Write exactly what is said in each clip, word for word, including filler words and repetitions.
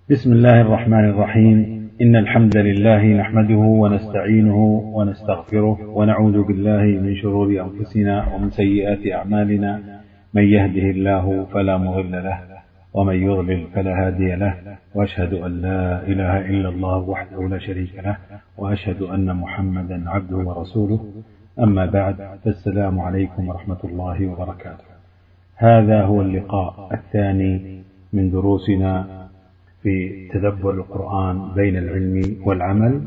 بسم الله الرحمن الرحيم. إن الحمد لله نحمده ونستعينه ونستغفره ونعوذ بالله من شرور أنفسنا ومن سيئات أعمالنا. من يهده الله فلا مضل له ومن يضلل فلا هادي له، وأشهد أن لا إله إلا الله وحده لا شريك له، وأشهد أن محمدا عبده ورسوله. أما بعد، فالسلام عليكم ورحمة الله وبركاته. هذا هو اللقاء الثاني من دروسنا في تدبر القرآن بين العلم والعمل،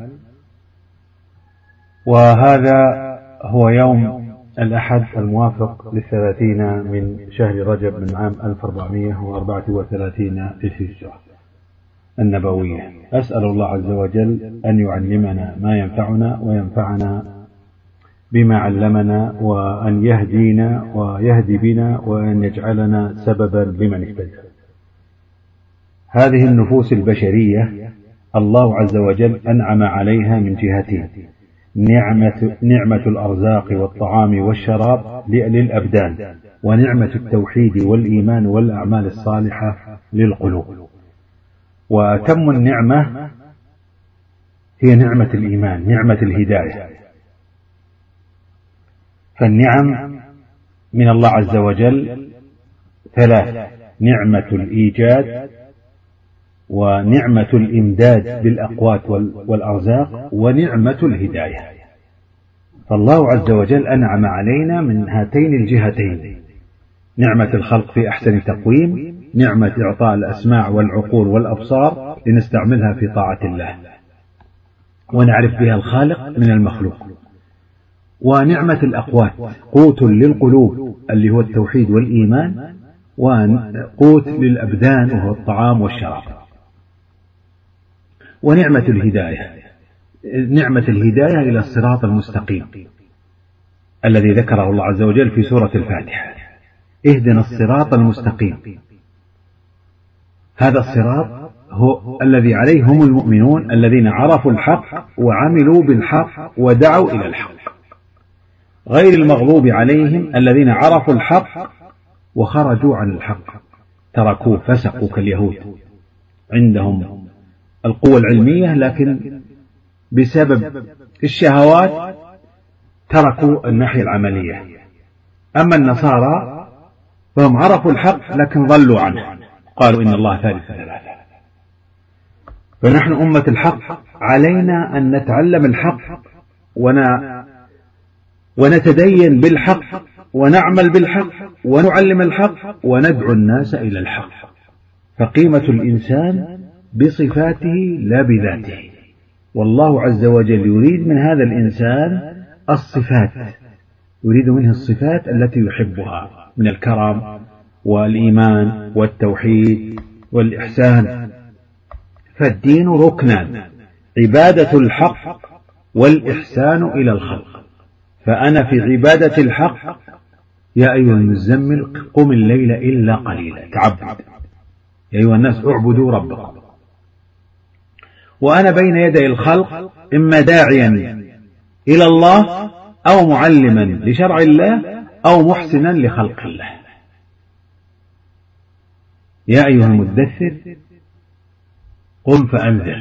وهذا هو يوم الأحد الموافق للثلاثين من شهر رجب من عام ألف وأربعمائة وأربعة وثلاثين للهجرة النبوية. أسأل الله عز وجل أن يعلمنا ما ينفعنا وينفعنا بما علمنا، وأن يهدينا ويهدي بنا، وأن يجعلنا سببا لمن اهتدى. هذه النفوس البشرية الله عز وجل أنعم عليها من جهتين: نعمة, نعمة الأرزاق والطعام والشراب للأبدان، ونعمة التوحيد والإيمان والأعمال الصالحة للقلوب. وأتم النعمة هي نعمة الإيمان، نعمة الهداية. فالنعم من الله عز وجل ثلاث: نعمة الإيجاد، ونعمة الإمداد بالأقوات والأرزاق، ونعمة الهداية. فالله عز وجل أنعم علينا من هاتين الجهتين: نعمة الخلق في أحسن تقويم، نعمة إعطاء الأسماع والعقول والأبصار لنستعملها في طاعة الله ونعرف بها الخالق من المخلوق، ونعمة الأقوات، قوت للقلوب اللي هو التوحيد والإيمان، وقوت للأبدان وهو الطعام والشراب. ونعمة الهداية، نعمة الهداية إلى الصراط المستقيم الذي ذكره الله عز وجل في سورة الفاتحة: اهدنا الصراط المستقيم. هذا الصراط هو الذي عليه هم المؤمنون الذين عرفوا الحق وعملوا بالحق ودعوا إلى الحق، غير المغضوب عليهم الذين عرفوا الحق وخرجوا عن الحق، تركوه، فسقوا كاليهود. عندهم القوة العلمية لكن بسبب الشهوات تركوا الناحية العملية. أما النصارى فهم عرفوا الحق لكن ضلوا عنه، قالوا إن الله ثالث ثلاثة. فنحن أمة الحق، علينا أن نتعلم الحق ونتدين بالحق ونعمل بالحق ونعلم الحق وندعو الناس إلى الحق. فقيمة الإنسان بصفاته لا بذاته، والله عز وجل يريد من هذا الإنسان الصفات، يريد منه الصفات التي يحبها من الكرم والإيمان والتوحيد والإحسان. فالدين ركنان: عبادة الحق والإحسان إلى الخلق. فأنا في عبادة الحق: يا أيها المزمل قم الليل إلا قليلا، تعبد، يا أيها الناس اعبدوا ربكم. وأنا بين يدي الخلق إما داعيا إلى الله، أو معلما لشرع الله، أو محسنا لخلق الله. يا أيها المدثر قم فأنذر.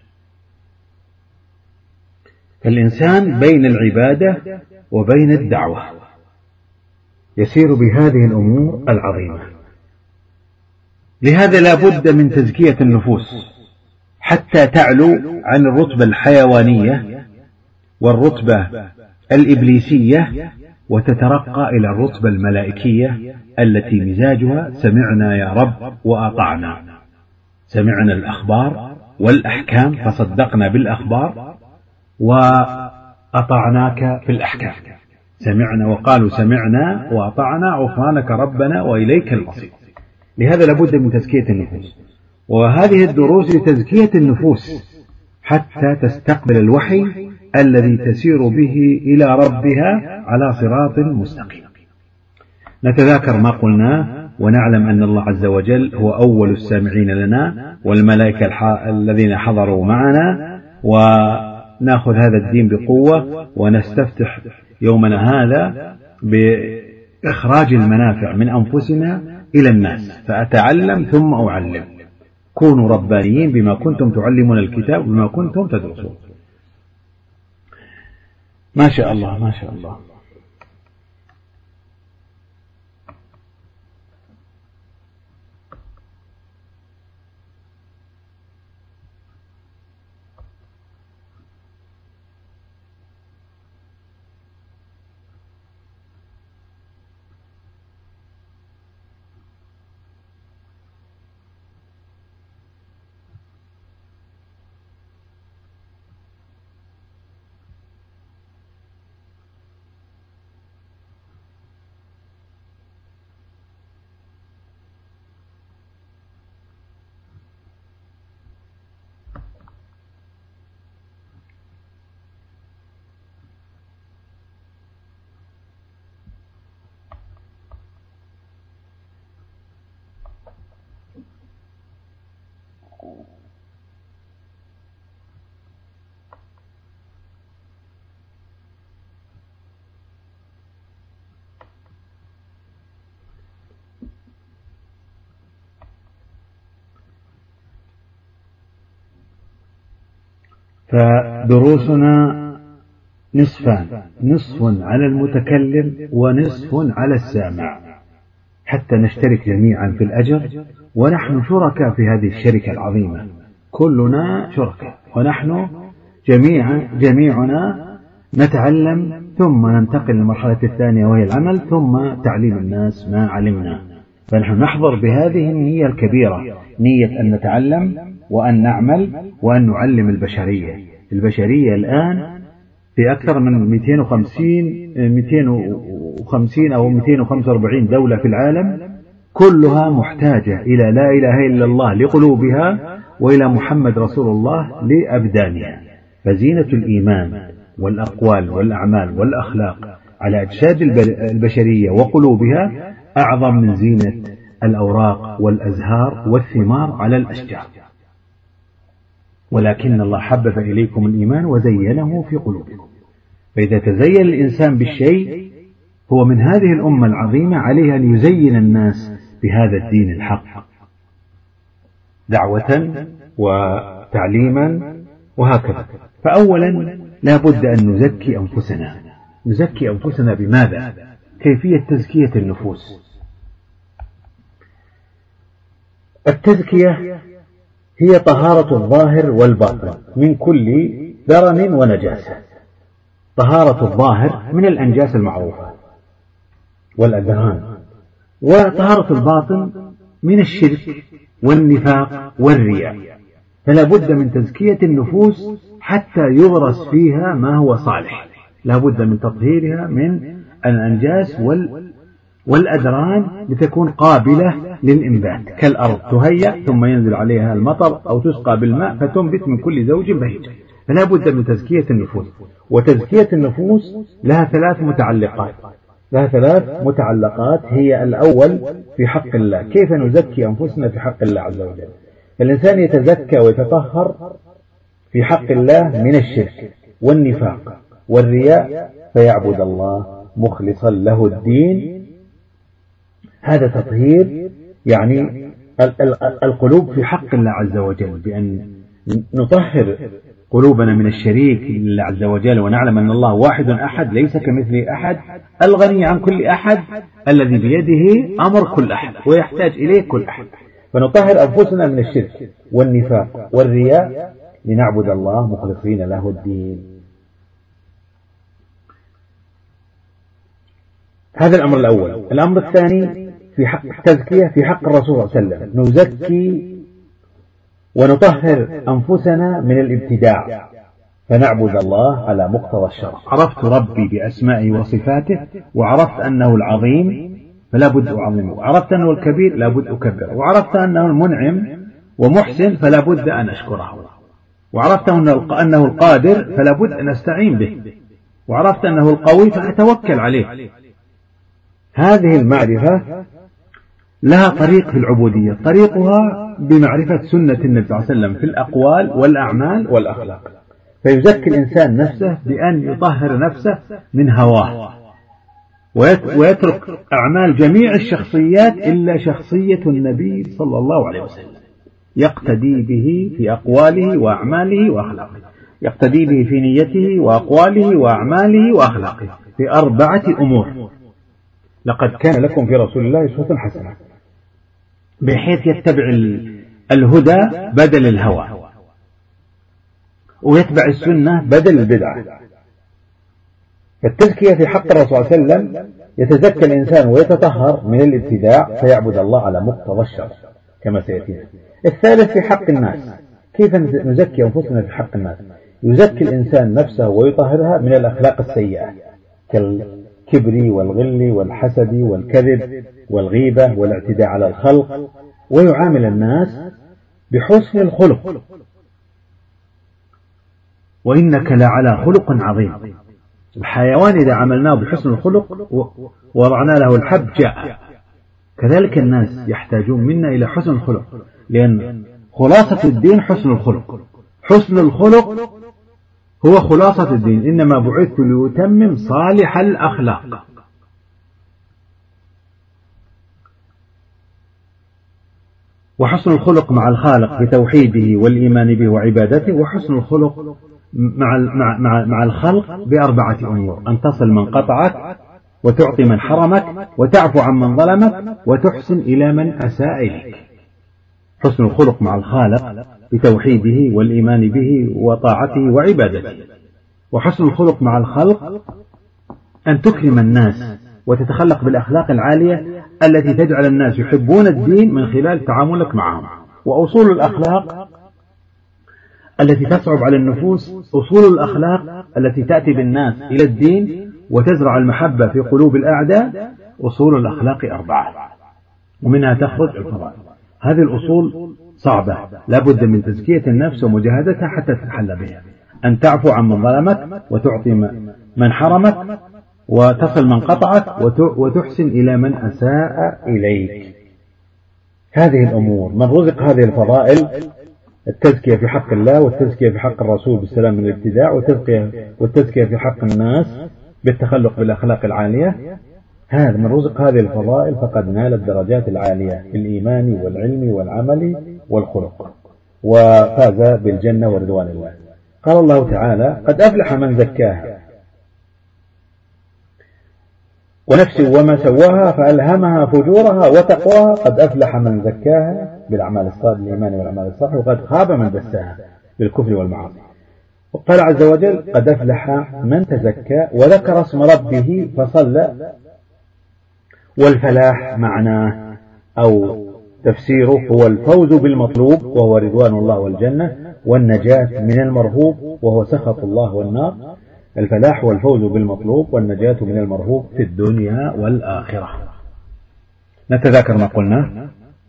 فالإنسان بين العبادة وبين الدعوة يسير بهذه الأمور العظيمة. لهذا لا بد من تزكية النفوس حتى تعلو عن الرتبة الحيوانية والرتبة الإبليسية، وتترقى إلى الرتبة الملائكية التي مزاجها سمعنا يا رب وأطعنا. سمعنا الأخبار والأحكام فصدقنا بالأخبار، وأطعناك في الأحكام. سمعنا وقالوا سمعنا وأطعنا غفرانك ربنا وإليك المصير. لهذا لابد من تزكية النفوس، وهذه الدروس لتزكية النفوس حتى تستقبل الوحي الذي تسير به إلى ربها على صراط مستقيم. نتذاكر ما قلناه، ونعلم أن الله عز وجل هو أول السامعين لنا، والملائكة الذين حضروا معنا، ونأخذ هذا الدين بقوة، ونستفتح يومنا هذا بإخراج المنافع من أنفسنا إلى الناس، فأتعلم ثم أعلم. كونوا ربانيين بما كنتم تعلمون الكتاب وبما كنتم تدرسون. ما شاء الله ما شاء الله. فدروسنا نصفان، نصف على المتكلم ونصف على السامع، حتى نشترك جميعا في الأجر، ونحن شركاء في هذه الشركة العظيمة، كلنا شركاء، ونحن جميعا جميعنا نتعلم ثم ننتقل للمرحلة الثانية وهي العمل، ثم تعليم الناس ما علمنا. فنحن نحضر بهذه النية الكبيرة، نية أن نتعلم وأن نعمل وأن نعلم البشرية. البشرية الآن في أكثر من مئتين وخمسين أو مئتين وخمسة وأربعين دولة في العالم، كلها محتاجة إلى لا إله إلا الله لقلوبها، وإلى محمد رسول الله لأبدانها. فزينة الإيمان والأقوال والأعمال والأخلاق على أجساد البشرية وقلوبها أعظم من زينة الأوراق والأزهار والثمار على الأشجار. ولكن الله حبب إليكم الإيمان وزينه في قلوبكم. فإذا تزين الإنسان بالشيء هو من هذه الأمة العظيمة، عليه أن يزين الناس بهذا الدين الحق دعوة وتعليما وهكذا. فأولا لا بد أن نزكي أنفسنا. نزكي أنفسنا بماذا؟ كيفية تزكية النفوس. التزكية هي طهارة الظاهر والباطن من كل درن ونجاسة. طهارة الظاهر من الأنجاس المعروفة والأدران، وطهارة الباطن من الشرك والنفاق والرياء. فلا بد من تزكية النفوس حتى يغرس فيها ما هو صالح، لا بد من تطهيرها من الأنجاس والأدران لتكون قابلة للإنبات، كالأرض تهيأ ثم ينزل عليها المطر أو تسقى بالماء فتنبت من كل زوج بهيج. فلا بد من تزكية النفوس. وتزكية النفوس لها ثلاث متعلقات لها ثلاث متعلقات هي الأول في حق الله. كيف نزكي أنفسنا في حق الله عز وجل؟ الإنسان يتزكى ويتطهر في حق الله من الشرك والنفاق والرياء، فيعبد الله مخلصا له الدين. هذا تطهير يعني القلوب في حق الله عز وجل، بأن نطهر قلوبنا من الشريك لله عز وجل، ونعلم أن الله واحد أحد ليس كمثله أحد، الغني عن كل أحد، الذي بيده أمر كل أحد ويحتاج إليه كل أحد. فنطهر أنفسنا من الشرك والنفاق والرياء لنعبد الله مخلصين له الدين. هذا الأمر الأول. الأمر الثاني في حق التزكية في حق الرسول صلى الله عليه وسلم، نزكي ونطهر أنفسنا من الابتداع، فنعبد الله على مقتضى الشرع. عرفت ربي بأسمائه وصفاته، وعرفت أنه العظيم فلا بد أعظمه، وعرفت أنه الكبير لا بد أكبره، وعرفت أنه المنعم ومحسن فلا بد أن أشكره، وعرفت أنه القادر فلا بد أن أستعين به، وعرفت أنه القوي فأتوكل عليه. هذه المعرفة لها طريق في العبودية، طريقها بمعرفة سنة النبي صلى الله عليه وسلم في الأقوال والأعمال والأخلاق. فيزكي الإنسان نفسه بأن يطهر نفسه من هواه، ويترك أعمال جميع الشخصيات إلا شخصية النبي صلى الله عليه وسلم. يقتدي به في أقواله وأعماله وأخلاقه، يقتدي به في نيته وأقواله وأعماله وأخلاقه في أربعة أمور. لقد كان لكم في رسول الله أسوة حسنة، بحيث يتبع الهدى بدل الهوى، ويتبع السنة بدل البدعة. فالتزكية في حق الرسول صلى الله عليه وسلم يتزكى الإنسان ويتطهر من الابتداع فيعبد الله على مقتضى الشرع كما سيأتينا. الثالث في حق الناس، كيف نزكي أنفسنا في حق الناس؟ يزكي الإنسان نفسه ويطهرها من الأخلاق السيئة كالكبر والغل والحسد والكذب والغيبة والاعتداء على الخلق، ويعامل الناس بحسن الخلق. وإنك لعلى خلق عظيم. الحيوان إذا عملناه بحسن الخلق ووضعنا له الحب جاء. كذلك الناس يحتاجون منا إلى حسن الخلق، لأن خلاصة الدين حسن الخلق. حسن الخلق هو خلاصة الدين، إنما بعثت ليتمم صالح الأخلاق. وحسن الخلق مع الخالق بتوحيده والإيمان به وعبادته، وحسن الخلق مع مع مع الخلق بأربعة أمور: أن تصل من قطعك، وتعطي من حرمك، وتعفو عن من ظلمك، وتحسن إلى من أساء إليك. حسن الخلق مع الخالق بتوحيده والإيمان به وطاعته وعبادته. وحسن الخلق مع الخلق أن تكرم الناس وتتخلق بالأخلاق العالية التي تجعل الناس يحبون الدين من خلال تعاملك معهم. وأصول الأخلاق التي تصعب على النفوس، أصول الأخلاق التي تأتي بالناس إلى الدين وتزرع المحبة في قلوب الأعداء، أصول الأخلاق أربعة، ومنها تخرج الفضائل. هذه الأصول صعبة، لا بد من تزكية النفس ومجاهدتها حتى تتحلى بها. أن تعفو عن من ظلمك، وتعطي من حرمك، وتصل من قطعك، وتحسن إلى من أساء إليك. هذه الأمور من رزق هذه الفضائل: التزكية في حق الله، والتزكية في حق الرسول بالسلام من الابتداع، والتزكية في حق الناس بالتخلق بالأخلاق العالية. هذا من رزق هذه الفضائل فقد نال الدرجات العالية في الإيمان والعلم والعمل والخلق، وفاز بالجنة ورضوان الله. قال الله تعالى: قد أفلح من زكاها ونفس وما سواها فألهمها فجورها وتقواها، قد أفلح من زكاها بالأعمال الصالحة الإيمان والأعمال الصالحة، وقد خاب من دساها بالكفر والمعاصي. وقال عز وجل: قد أفلح من تزكى وذكر اسم ربه فصلى. والفلاح معناه أو تفسيره هو الفوز بالمطلوب وهو رضوان الله والجنة، والنجاة من المرهوب وهو سخط الله والنار. الفلاح هو الفوز بالمطلوب والنجاة من المرهوب في الدنيا والآخرة. نتذاكر ما قلنا.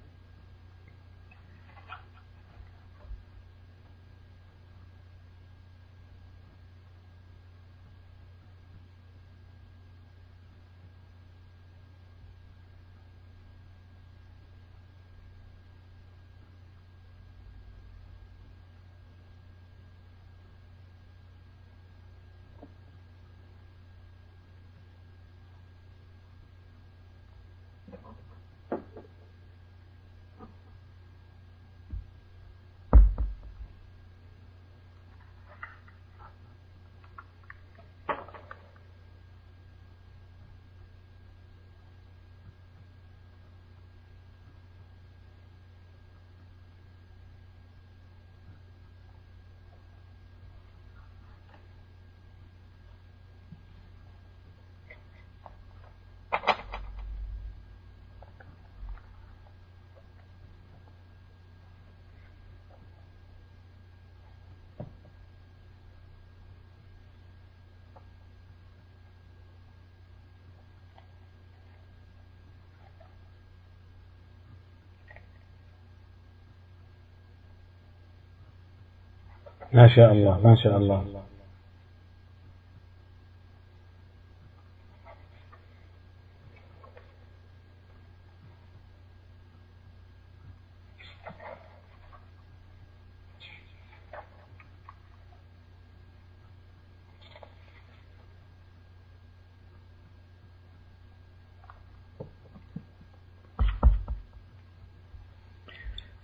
ما شاء الله ما شاء الله.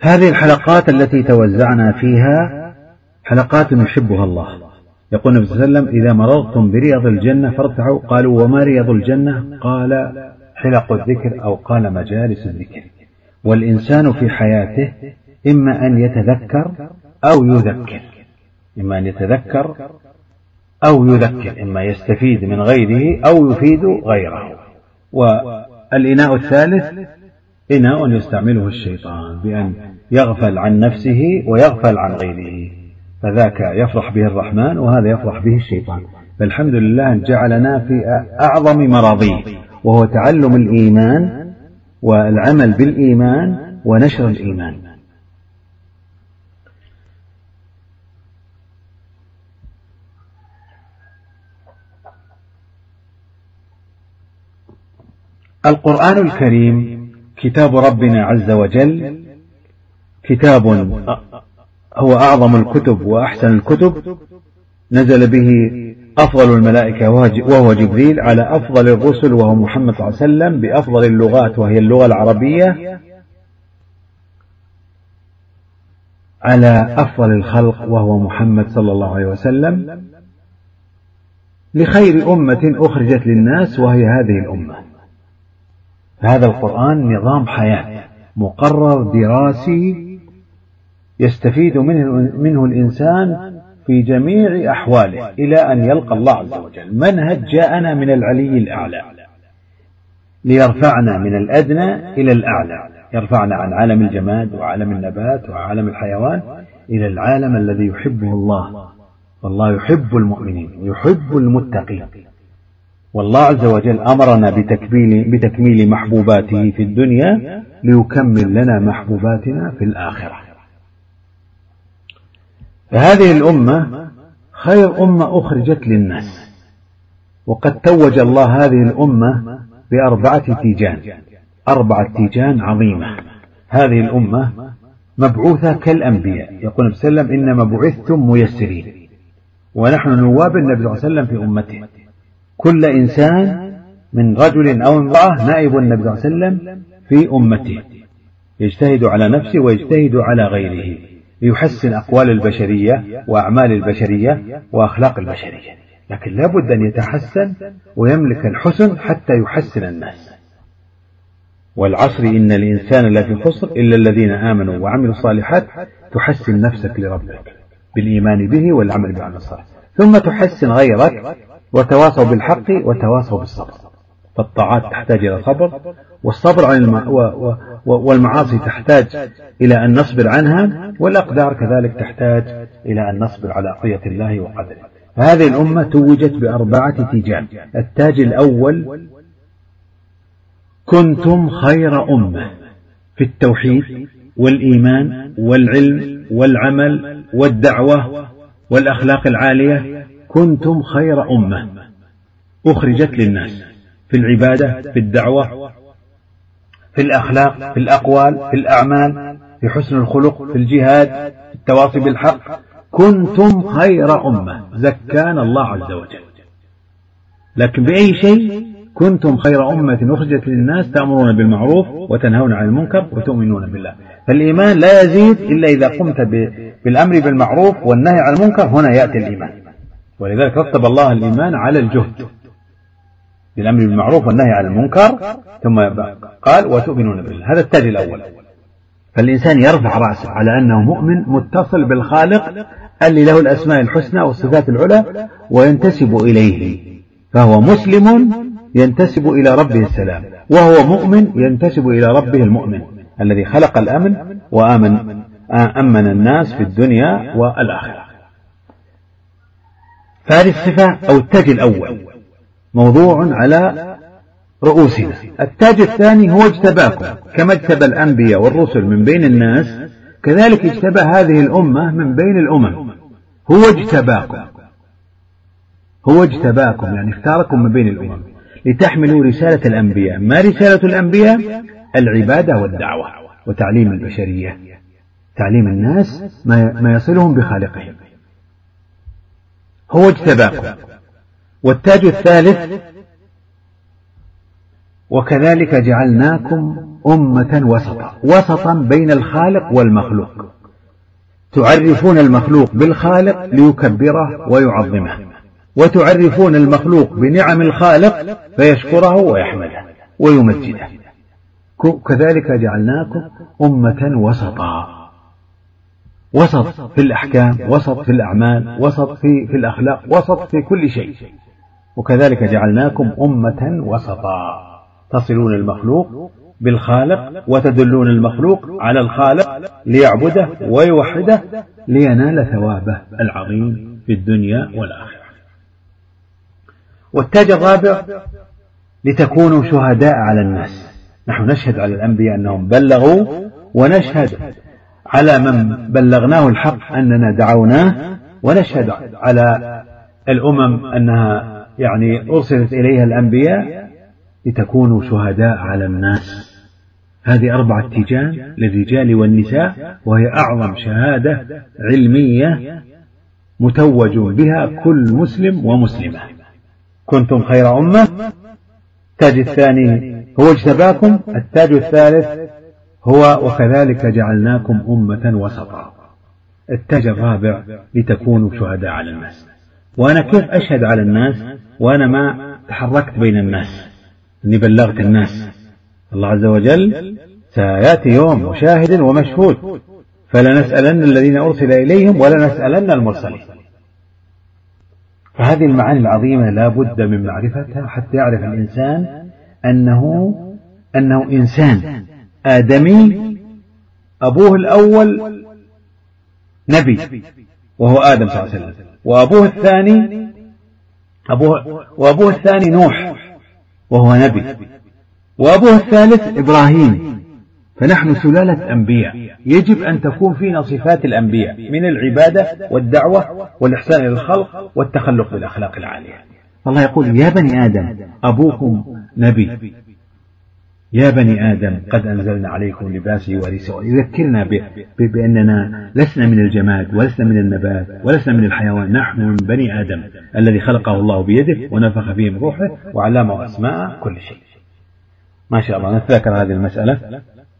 هذه الحلقات التي توزعنا فيها حلقات يحبها الله. يقول النبي صلى الله عليه وسلم: إذا مررتم برياض الجنة فارتعوا. قالوا: وما رياض الجنة؟ قال: حلق الذكر، أو قال: مجالس الذكر. والإنسان في حياته إما أن يتذكر أو يذكر، إما أن يتذكر أو يذكر، إما يستفيد من غيره أو يفيد غيره. والإناء الثالث إناء يستعمله الشيطان بأن يغفل عن نفسه ويغفل عن غيره، فذاك يفرح به الرحمن وهذا يفرح به الشيطان. فالحمد لله جعلنا في أعظم مراضيه، وهو تعلم الإيمان والعمل بالإيمان ونشر الإيمان. القرآن الكريم كتاب ربنا عز وجل، كتاب هو أعظم الكتب وأحسن الكتب، نزل به أفضل الملائكة وهو جبريل على أفضل الرسل وهو محمد صلى الله عليه وسلم، بأفضل اللغات وهي اللغة العربية، على أفضل الخلق وهو محمد صلى الله عليه وسلم، لخير أمة أخرجت للناس وهي هذه الأمة. هذا القرآن نظام حياة مقرر دراسي يستفيد منه, منه الإنسان في جميع أحواله إلى أن يلقى الله عز وجل. منهج جاءنا من العلي الأعلى ليرفعنا من الأدنى إلى الأعلى، يرفعنا عن عالم الجماد وعالم النبات وعالم الحيوان إلى العالم الذي يحبه الله، والله يحب المؤمنين ويحب المتقين. والله عز وجل أمرنا بتكميل, بتكميل محبوباته في الدنيا ليكمل لنا محبوباتنا في الآخرة. فهذه الأمة خير أمة أخرجت للناس، وقد توج الله هذه الأمة بأربعة تيجان، أربعة تيجان عظيمة. هذه الأمة مبعوثة كالأنبياء، يقول النبي صلى الله عليه وسلم: إنما بعثتم ميسرين، ونحن نواب النبي صلى الله عليه وسلم في أمته. كل إنسان من رجل أو امرأة نائب النبي صلى الله عليه وسلم في أمته، يجتهد على نفسه ويجتهد على غيره ليحسن أقوال البشرية وأعمال البشرية وأخلاق البشرية، لكن لا بد أن يتحسن ويملك الحسن حتى يحسن الناس. والعصر إن الإنسان لفي خسر إلا الذين آمنوا وعملوا الصالحات. تحسن نفسك لربك بالإيمان به والعمل بعمل الصالح، ثم تحسن غيرك، وتواصوا بالحق وتواصوا بالصبر. فالطاعات تحتاج إلى صبر، والصبر عن الم... و... و... والمعاصي تحتاج إلى أن نصبر عنها، والأقدار كذلك تحتاج إلى أن نصبر على عطية الله وقدره. فهذه الأمة توجت بأربعة تيجان. التاج الأول: كنتم خير أمة في التوحيد والإيمان والعلم والعمل والدعوة والأخلاق العالية. كنتم خير أمة أخرجت للناس في العبادة، في الدعوة، في الأخلاق، في الأقوال، في الأعمال، في حسن الخلق، في الجهاد، في التواصي بالحق. كنتم خير أمة، زكانا الله عز وجل. لكن بأي شيء؟ كنتم خير أمة أخرجت للناس تأمرون بالمعروف وتنهون عن المنكر وتؤمنون بالله. فالإيمان لا يزيد إلا إذا قمت بالأمر بالمعروف والنهي عن المنكر، هنا يأتي الإيمان. ولذلك رتب الله الإيمان على الجهد بالأمر بالمعروف والنهي عن المنكر، ثم قال: وتؤمنون بالله. هذا التاج الأول. فالإنسان يرفع رأسه على أنه مؤمن متصل بالخالق اللي له الأسماء الحسنى والصفات العلى وينتسب إليه، فهو مسلم ينتسب إلى ربه السلام، وهو مؤمن ينتسب إلى ربه المؤمن الذي خلق الأمن وآمن أمن الناس في الدنيا والآخرة. فهذه الصفة أو التاج الأول موضوع على رؤوسنا. التاج الثاني هو اجتباكم، كما اجتبى الأنبياء والرسل من بين الناس، كذلك اجتبى هذه الأمة من بين الأمم. هو اجتباكم، هو اجتباكم يعني اختاركم من بين الأمم لتحملوا رسالة الأنبياء. ما رسالة الأنبياء؟ العبادة والدعوة وتعليم البشرية، تعليم الناس ما يصلهم بخالقهم. هو اجتباكم. والتاج الثالث وكذلك جعلناكم أمة وسطا، وسطا بين الخالق والمخلوق، تعرفون المخلوق بالخالق ليكبره ويعظمه، وتعرفون المخلوق بنعم الخالق فيشكره ويحمده ويمجده. كذلك جعلناكم أمة وسطا، وسط في الأحكام، وسط في الأعمال، وسط في, في الأخلاق، وسط في كل شيء. وكذلك جعلناكم أمة وسطا، تصلون المخلوق بالخالق وتدلون المخلوق على الخالق ليعبده ويوحده لينال ثوابه العظيم في الدنيا والآخرة. والتاج الرابع لتكونوا شهداء على الناس. نحن نشهد على الأنبياء أنهم بلغوا، ونشهد على من بلغناه الحق أننا دعوناه، ونشهد على الأمم أنها يعني أرسلت إليها الأنبياء لتكونوا شهداء على الناس. هذه أربعة تيجان للرجال والنساء، وهي أعظم شهادة علمية متوج بها كل مسلم ومسلمة. كنتم خير أمة. التاج الثاني هو اجتباكم. التاج الثالث هو وكذلك جعلناكم أمة وسطا. التاج الرابع لتكونوا شهداء على الناس. وأنا كيف أشهد على الناس وأنا ما تحركت بين الناس أني بلغت الناس؟ الله عز وجل سيأتي يوم وشاهد ومشهود، فلنسألن الذين أرسل إليهم ولنسألن المرسلين. فهذه المعاني العظيمة لا بد من معرفتها حتى يعرف الإنسان أنه أنه إنسان آدمي، أبوه الأول نبي وهو آدم صلى الله عليه وسلم، وأبوه الثاني أبوه وأبوه الثاني نوح وهو نبي، وأبوه الثالث إبراهيم. فنحن سلالة أنبياء، يجب أن تكون فينا صفات الأنبياء من العبادة والدعوة والإحسان إلى الخلق والتخلق بالأخلاق العالية. الله يقول يا بني آدم أبوكم نبي، يا بني آدم قد أنزلنا عليكم لباسا يواري، يذكرنا بأننا لسنا من الجماد ولسنا من النبات ولسنا من الحيوان، نحن من بني آدم الذي خلقه الله بيده ونفخ فيه من روحه وعلمه أسماء كل شيء. ما شاء الله نتذكر هذه المسألة.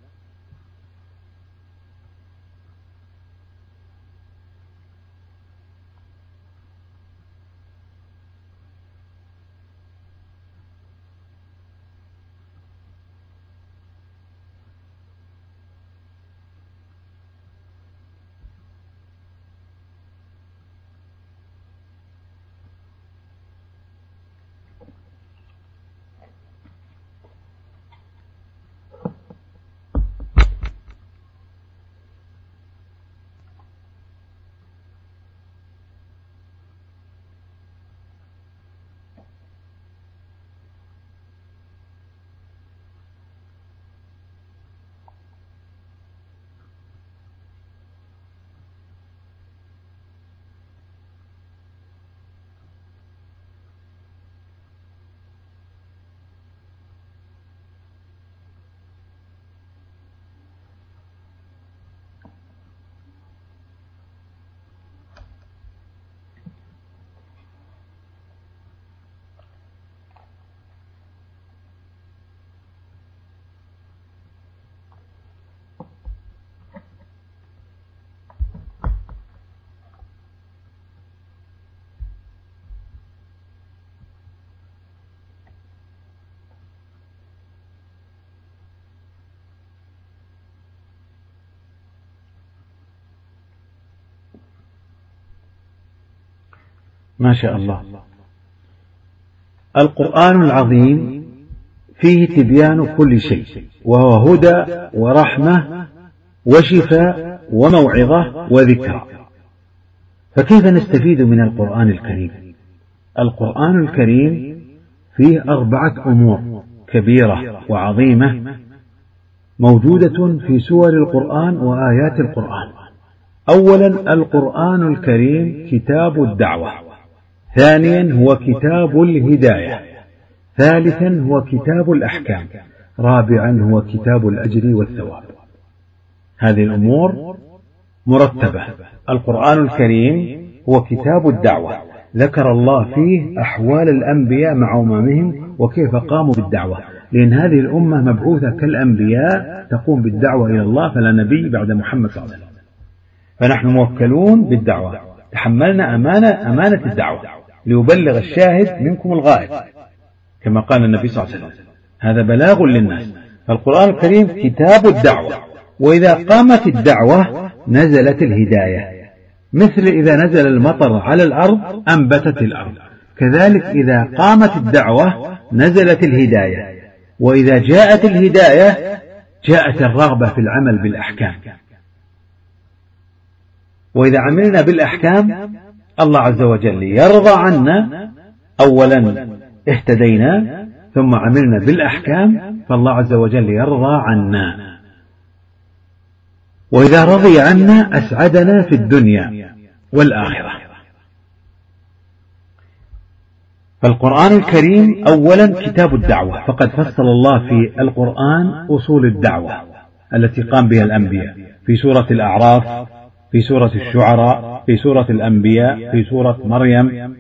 ما شاء الله. القرآن العظيم فيه تبيان كل شيء، وهو هدى ورحمة وشفاء وموعظة وذكرى. فكيف نستفيد من القرآن الكريم؟ القرآن الكريم فيه أربعة أمور كبيرة وعظيمة موجودة في سور القرآن وآيات القرآن. أولا القرآن الكريم كتاب الدعوة، ثانيا هو كتاب الهداية، ثالثا هو كتاب الأحكام، رابعا هو كتاب الأجر والثواب. هذه الأمور مرتبة. القرآن الكريم هو كتاب الدعوة، ذكر الله فيه أحوال الأنبياء مع أممهم وكيف قاموا بالدعوة، لأن هذه الأمة مبعوثة كالأنبياء تقوم بالدعوة إلى الله، فلا نبي بعد محمد صلى الله عليه وسلم، فنحن موكلون بالدعوة، تحملنا أمانة أمانة الدعوة ليبلغ الشاهد منكم الغائب، كما قال النبي صلى الله عليه وسلم، هذا بلاغ للناس. فالقرآن الكريم كتاب الدعوة، وإذا قامت الدعوة نزلت الهداية، مثل إذا نزل المطر على الأرض أنبتت الأرض، كذلك إذا قامت الدعوة نزلت الهداية، وإذا جاءت الهداية جاءت الرغبة في العمل بالأحكام. وإذا عملنا بالأحكام الله عز وجل يرضى عنا، أولا اهتدينا ثم عملنا بالأحكام فالله عز وجل يرضى عنا، وإذا رضي عنا أسعدنا في الدنيا والآخرة. فالقرآن الكريم أولا كتاب الدعوة، فقد فصل الله في القرآن أصول الدعوة التي قام بها الأنبياء في سورة الأعراف، في سورة الشعراء، في سورة الأنبياء، في سورة مريم،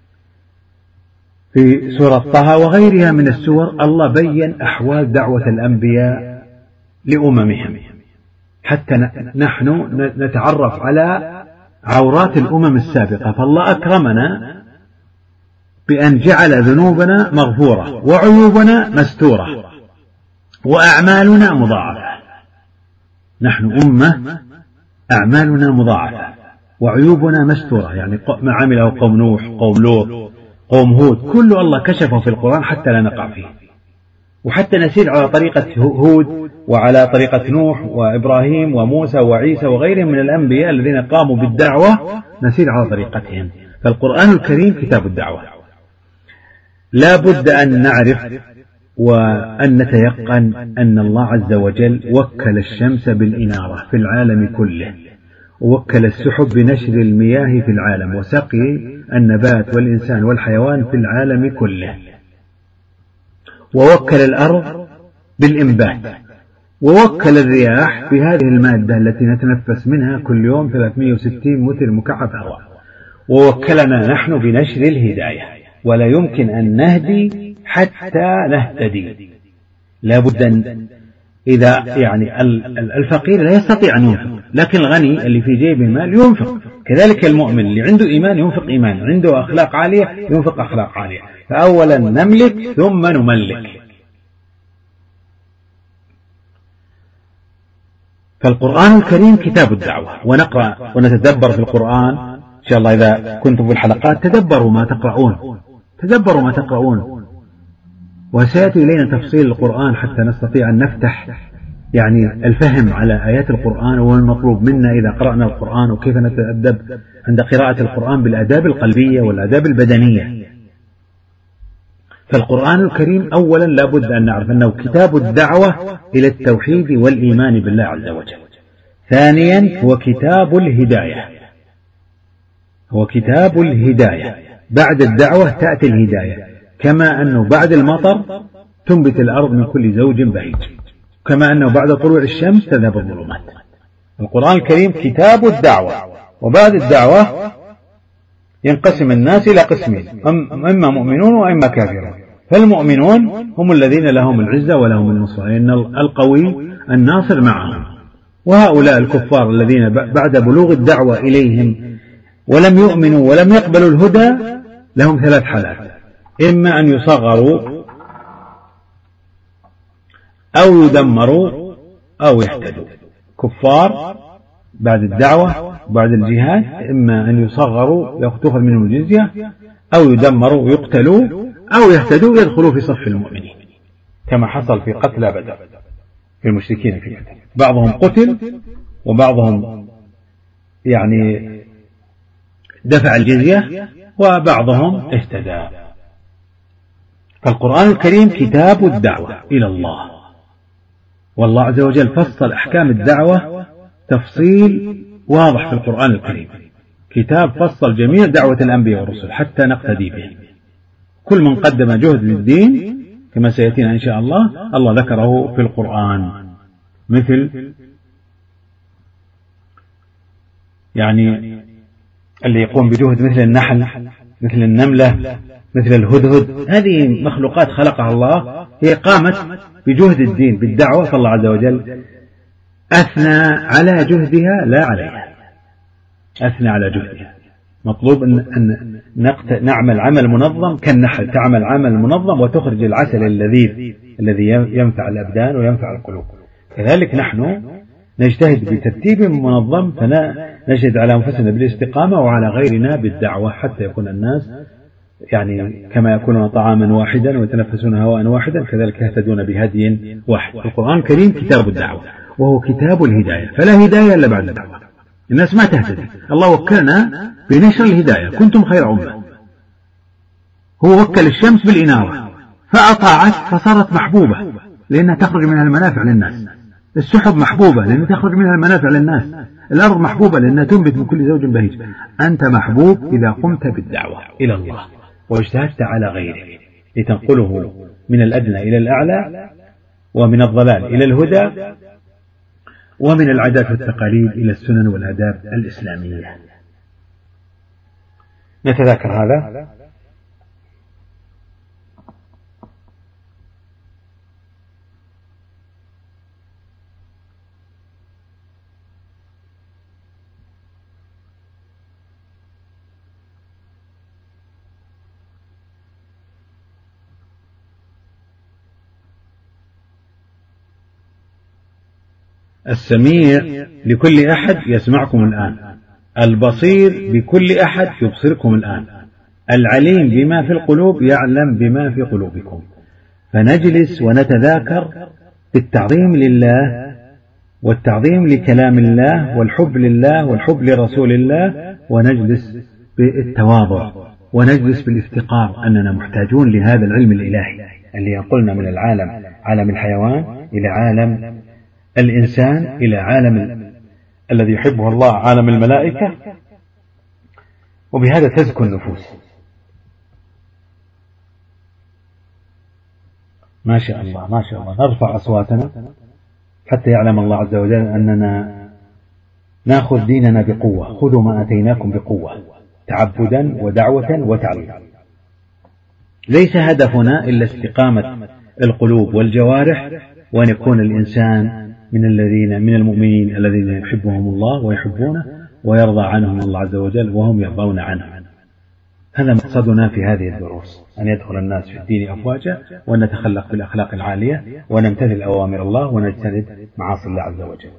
في سورة طه وغيرها من السور. الله بين أحوال دعوة الأنبياء لأممهم حتى نحن نتعرف على عورات الأمم السابقة. فالله أكرمنا بأن جعل ذنوبنا مغفورة وعيوبنا مستورة وأعمالنا مضاعفة. نحن أمة أعمالنا مضاعفة وعيوبنا مستورة، يعني ما عمله قوم نوح، قوم لوط، قوم هود، كل الله كشفه في القرآن حتى لا نقع فيه، وحتى نسير على طريقة هود وعلى طريقة نوح وإبراهيم وموسى وعيسى وغيرهم من الأنبياء الذين قاموا بالدعوة، نسير على طريقتهم. فالقرآن الكريم كتاب الدعوة. لا بد أن نعرف وأن نتيقن أن الله عز وجل وكل الشمس بالإنارة في العالم كله، ووكل السحب بنشر المياه في العالم، وسقي النبات والإنسان والحيوان في العالم كله، ووكل الأرض بالإنبات، ووكل الرياح بهذه المادة التي نتنفس منها كل يوم ثلاثمائة وستين متر مكعب هواء، ووكلنا نحن بنشر الهداية. ولا يمكن أن نهدي حتى نهتدي. لا بد أن إذا يعني الفقير لا يستطيع أن ينفق، لكن الغني اللي في جيبه المال ينفق. كذلك المؤمن اللي عنده إيمان ينفق إيمان، عنده أخلاق عالية ينفق أخلاق عالية. فأولا نملك ثم نملك. فالقرآن الكريم كتاب الدعوة، ونقرأ ونتدبر في القرآن إن شاء الله. إذا كنتم في الحلقات تدبروا ما تقرؤون، تدبروا ما تقرؤون، وسيأتي إلينا تفصيل القرآن حتى نستطيع أن نفتح يعني الفهم على آيات القرآن والمطلوب منا إذا قرأنا القرآن، وكيف نتأدب عند قراءة القرآن بالآداب القلبية والآداب البدنية. فالقرآن الكريم أولا لابد أن نعرف أنه كتاب الدعوة إلى التوحيد والإيمان بالله عز وجل. ثانيا هو كتاب الهداية، هو كتاب الهداية. بعد الدعوة تأتي الهداية، كما أنه بعد المطر تنبت الأرض من كل زوج بهيج، كما أنه بعد طلوع الشمس تذهب الظلمات. القرآن الكريم كتاب الدعوة، وبعد الدعوة ينقسم الناس إلى قسمين، إما مؤمنون وإما كافرون. فالمؤمنون هم الذين لهم العزة ولهم النصر، لأن القوي الناصر معهم. وهؤلاء الكفار الذين بعد بلوغ الدعوة إليهم ولم يؤمنوا ولم يقبلوا الهدى لهم ثلاث حالات: إما أن يصغروا أو يدمروا أو يهتدوا. كفار بعد الدعوة بعد الجهاد إما أن يصغروا تأخذ منهم الجزية، أو يدمروا يقتلوا، أو يهتدوا يدخلوا في صف المؤمنين، كما حصل في قتلى بدر في المشركين في بدر. بعضهم قتل وبعضهم يعني دفع الجزية وبعضهم اهتدى. فالقرآن الكريم كتاب الدعوة إلى الله، والله عز وجل فصل أحكام الدعوة تفصيل واضح في القرآن الكريم. كتاب فصل جميع دعوة الأنبياء والرسل حتى نقتدي به. كل من قدم جهد للدين كما سيأتينا إن شاء الله الله ذكره في القرآن، مثل يعني اللي يقوم بجهد مثل النحل، مثل النملة، مثل الهدهد، هذه مخلوقات خلقها الله، هي قامت بجهد الدين بالدعوة، فالله عز وجل أثنى على جهدها لا عليها، أثنى على جهدها. مطلوب أن, أن نعمل عمل منظم كالنحل تعمل عمل منظم وتخرج العسل اللذيذ الذي ينفع الأبدان وينفع القلوب. كذلك نحن نجتهد بترتيب منظم، فنجد على أنفسنا بالاستقامة وعلى غيرنا بالدعوة، حتى يكون الناس يعني كما يكونون طعاما واحدا ويتنفسون هواء واحدا كذلك يهتدون بهدي واحد. القرآن الكريم كتاب الدعوة وهو كتاب الهداية، فلا هداية إلا بعد الدعوة، الناس ما تهتدي. الله وكلنا بنشر الهداية، كنتم خير أمة. هو وكل الشمس بالإنارة فأطاعت فصارت محبوبة لأنها تخرج منها المنافع للناس، السحب محبوبة لأنها تخرج منها المنافع للناس، الأرض محبوبة لأنها تنبت من كل زوج بهيج. أنت محبوب إذا قمت بالدعوة إلى الله واجتهدت على غيره لتنقله من الأدنى إلى الأعلى، ومن الضلال إلى الهدى، ومن العادات والتقاليد إلى السنن والآداب الإسلامية. نتذكر هذا. السميع لكل أحد يسمعكم الآن، البصير بكل أحد يبصركم الآن، العليم بما في القلوب يعلم بما في قلوبكم. فنجلس ونتذاكر بالتعظيم لله والتعظيم لكلام الله والحب لله والحب لرسول الله، ونجلس بالتواضع ونجلس بالافتقار أننا محتاجون لهذا العلم الإلهي اللي ينقلنا من العالم عالم الحيوان إلى عالم الإنسان، إلى عالم الذي يحبه الله عالم الملائكة، وبهذا تزكو النفوس. ما شاء الله ما شاء الله. نرفع أصواتنا حتى يعلم الله عز وجل أننا نأخذ ديننا بقوة. خذوا ما أتيناكم بقوة، تعبدا ودعوة وتعليم. ليس هدفنا إلا استقامة القلوب والجوارح، وأن يكون الإنسان من الذين من المؤمنين الذين يحبهم الله ويحبونه ويرضى عنهم الله عز وجل وهم يرضون عنه. هذا مقصدنا في هذه الدروس، أن يدخل الناس في الدين أفواجا، وأن نتخلق بالأخلاق العالية، ونمتثل أوامر الله، ونجتنب معاصي الله عز وجل.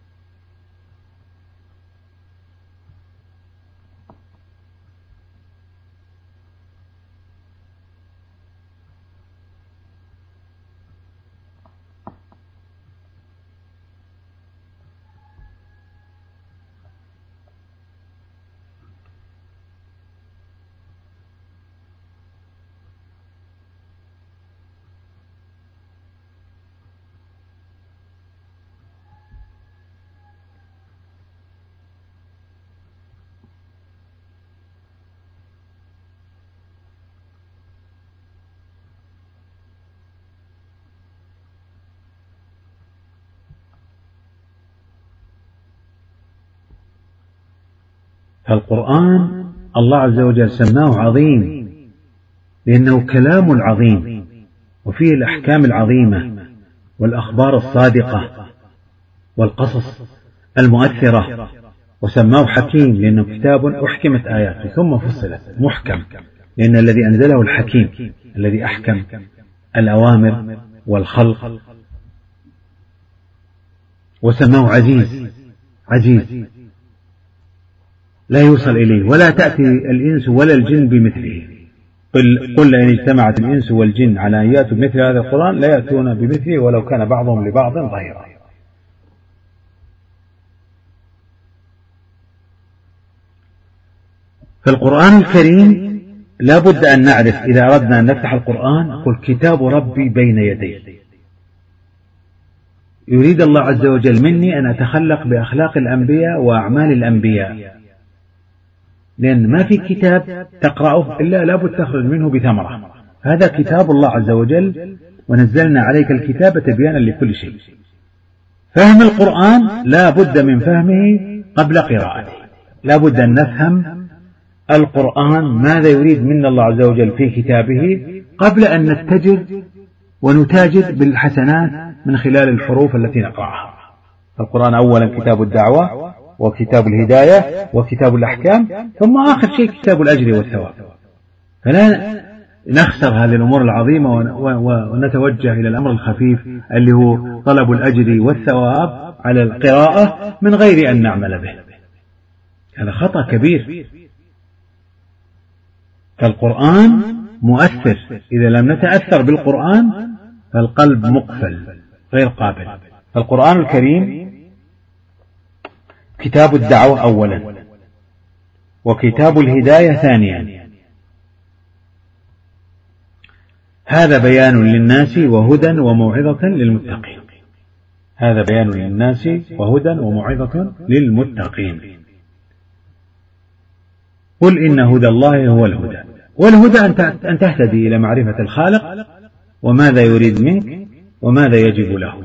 فالقرآن الله عز وجل سماه عظيم لأنه كلام العظيم، وفيه الأحكام العظيمة والأخبار الصادقة والقصص المؤثرة، وسماه حكيم لأنه كتاب أحكمت آياته ثم فصلت، محكم لأن الذي أنزله الحكيم الذي أحكم الأوامر والخلق. وسماه عزيز، عزيز لا يوصل إليه، ولا تأتي الإنس ولا الجن بمثله. قل, قل إن اجتمعت الإنس والجن على أن يأتوا بمثل هذا القرآن لا يأتون بمثله ولو كان بعضهم لبعض ظهيرا. فالقرآن الكريم لا بد أن نعرف إذا أردنا أن نفتح القرآن قل كتاب ربي بين يدي. يريد الله عز وجل مني أن أتخلق بأخلاق الأنبياء وأعمال الأنبياء، لأن ما في كتاب تقرأه إلا لابد تخرج منه بثمرة. هذا كتاب الله عز وجل، ونزلنا عليك الكتاب تبيانا لكل شيء. فهم القرآن لا بد من فهمه قبل قراءته، لا بد أن نفهم القرآن ماذا يريد منا الله عز وجل في كتابه قبل أن نتجر ونتاجر بالحسنات من خلال الحروف التي نقرأها. القرآن أولا كتاب الدعوة وكتاب الهداية وكتاب الأحكام، ثم آخر شيء كتاب الأجر والثواب. فلا نخسر هذه الأمور العظيمة ونتوجه إلى الأمر الخفيف اللي هو طلب الأجر والثواب على القراءة من غير أن نعمل به. هذا خطأ كبير. فالقرآن مؤثر، إذا لم نتأثر بالقرآن فالقلب مقفل غير قابل. فالقرآن الكريم كتاب الدعوة أولا وكتاب الهداية ثانيا. هذا بيان للناس وهدى وموعظة للمتقين. هذا بيان للناس وهدى وموعظة للمتقين. قل إن هدى الله هو الهدى. والهدى أن تهتدي إلى معرفة الخالق وماذا يريد منك وماذا يجب له.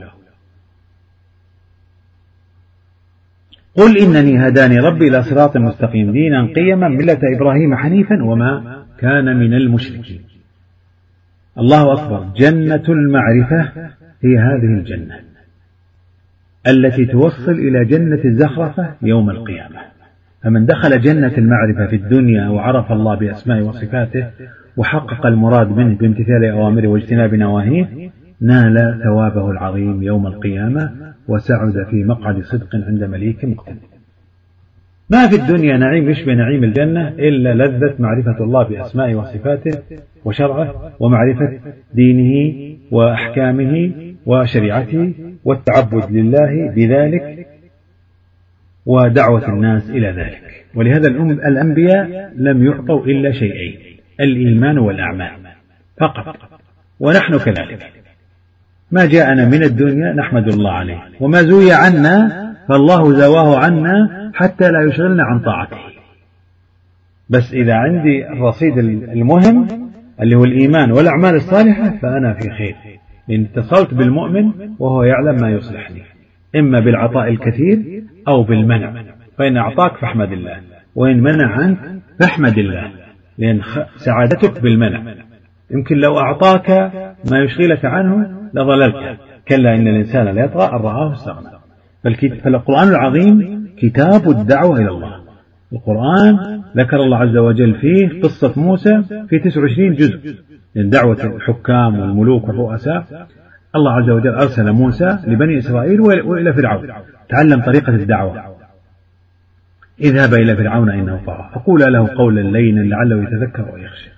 قل إنني هداني ربي إلى صراط مستقيم دينا قيما ملة إبراهيم حنيفا وما كان من المشركين. الله أكبر. جنة المعرفة هي هذه الجنة التي توصل إلى جنة الزخرفة يوم القيامة. فمن دخل جنة المعرفة في الدنيا وعرف الله بأسمائه وصفاته وحقق المراد منه بامتثال أوامره واجتناب نواهيه نال ثوابه العظيم يوم القيامة وسعد في مقعد صدق عند مليك مقتدر. ما في الدنيا نعيم يشبه نعيم الجنة إلا لذة معرفة الله بأسمائه وصفاته وشرعه ومعرفة دينه وأحكامه وشريعته والتعبد لله بذلك ودعوة الناس إلى ذلك. ولهذا الأنبياء لم يعطوا إلا شيئين: الإيمان والأعمال فقط. ونحن كذلك ما جاءنا من الدنيا نحمد الله عليه، وما زوي عنا فالله زواه عنا حتى لا يشغلنا عن طاعته. بس إذا عندي الرصيد المهم اللي هو الإيمان والأعمال الصالحة فأنا في خير، لأن اتصلت بالمؤمن وهو يعلم ما يصلحني، إما بالعطاء الكثير أو بالمنع. فإن أعطاك فاحمد الله، وإن منع عنك فاحمد الله، لأن سعادتك بالمنع. يمكن لو أعطاك ما يشغلك عنه لضللت. كلا إن الإنسان لا يطغى أن رآه استغنى. فالقرآن العظيم كتاب الدعوة إلى الله. القرآن ذكر الله عز وجل فيه قصة موسى في تسعة وعشرين جزء من دعوة الحكام والملوك والرؤساء. الله عز وجل أرسل موسى لبني إسرائيل وإلى فرعون، تعلم طريقة الدعوة. اذهب إلى فرعون إنه طغى فقولا له قولا لينا لعله يتذكر ويخشى.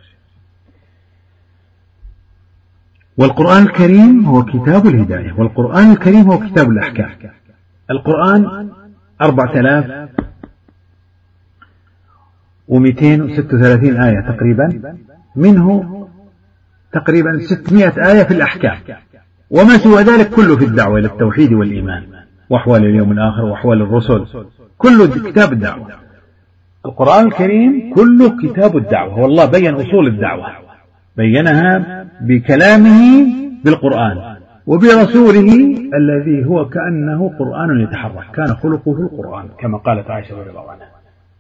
والقرآن الكريم هو كتاب الهداية، والقرآن الكريم هو كتاب الأحكام. القرآن أربعة آلاف ومئتين وستة وثلاثين آية تقريبا، منه تقريبا ستمائة آية في الأحكام، وما سوى ذلك كله في الدعوة إلى التوحيد والإيمان وأحوال اليوم الآخر وأحوال الرسل، كله كتاب الدعوة. القرآن الكريم كله كتاب الدعوة، والله بين أصول الدعوة، بينها بكلامه بالقرآن وبرسوله الذي هو كأنه قرآن يتحرك، كان خلقه القرآن كما قالت عائشة رضي الله عنها.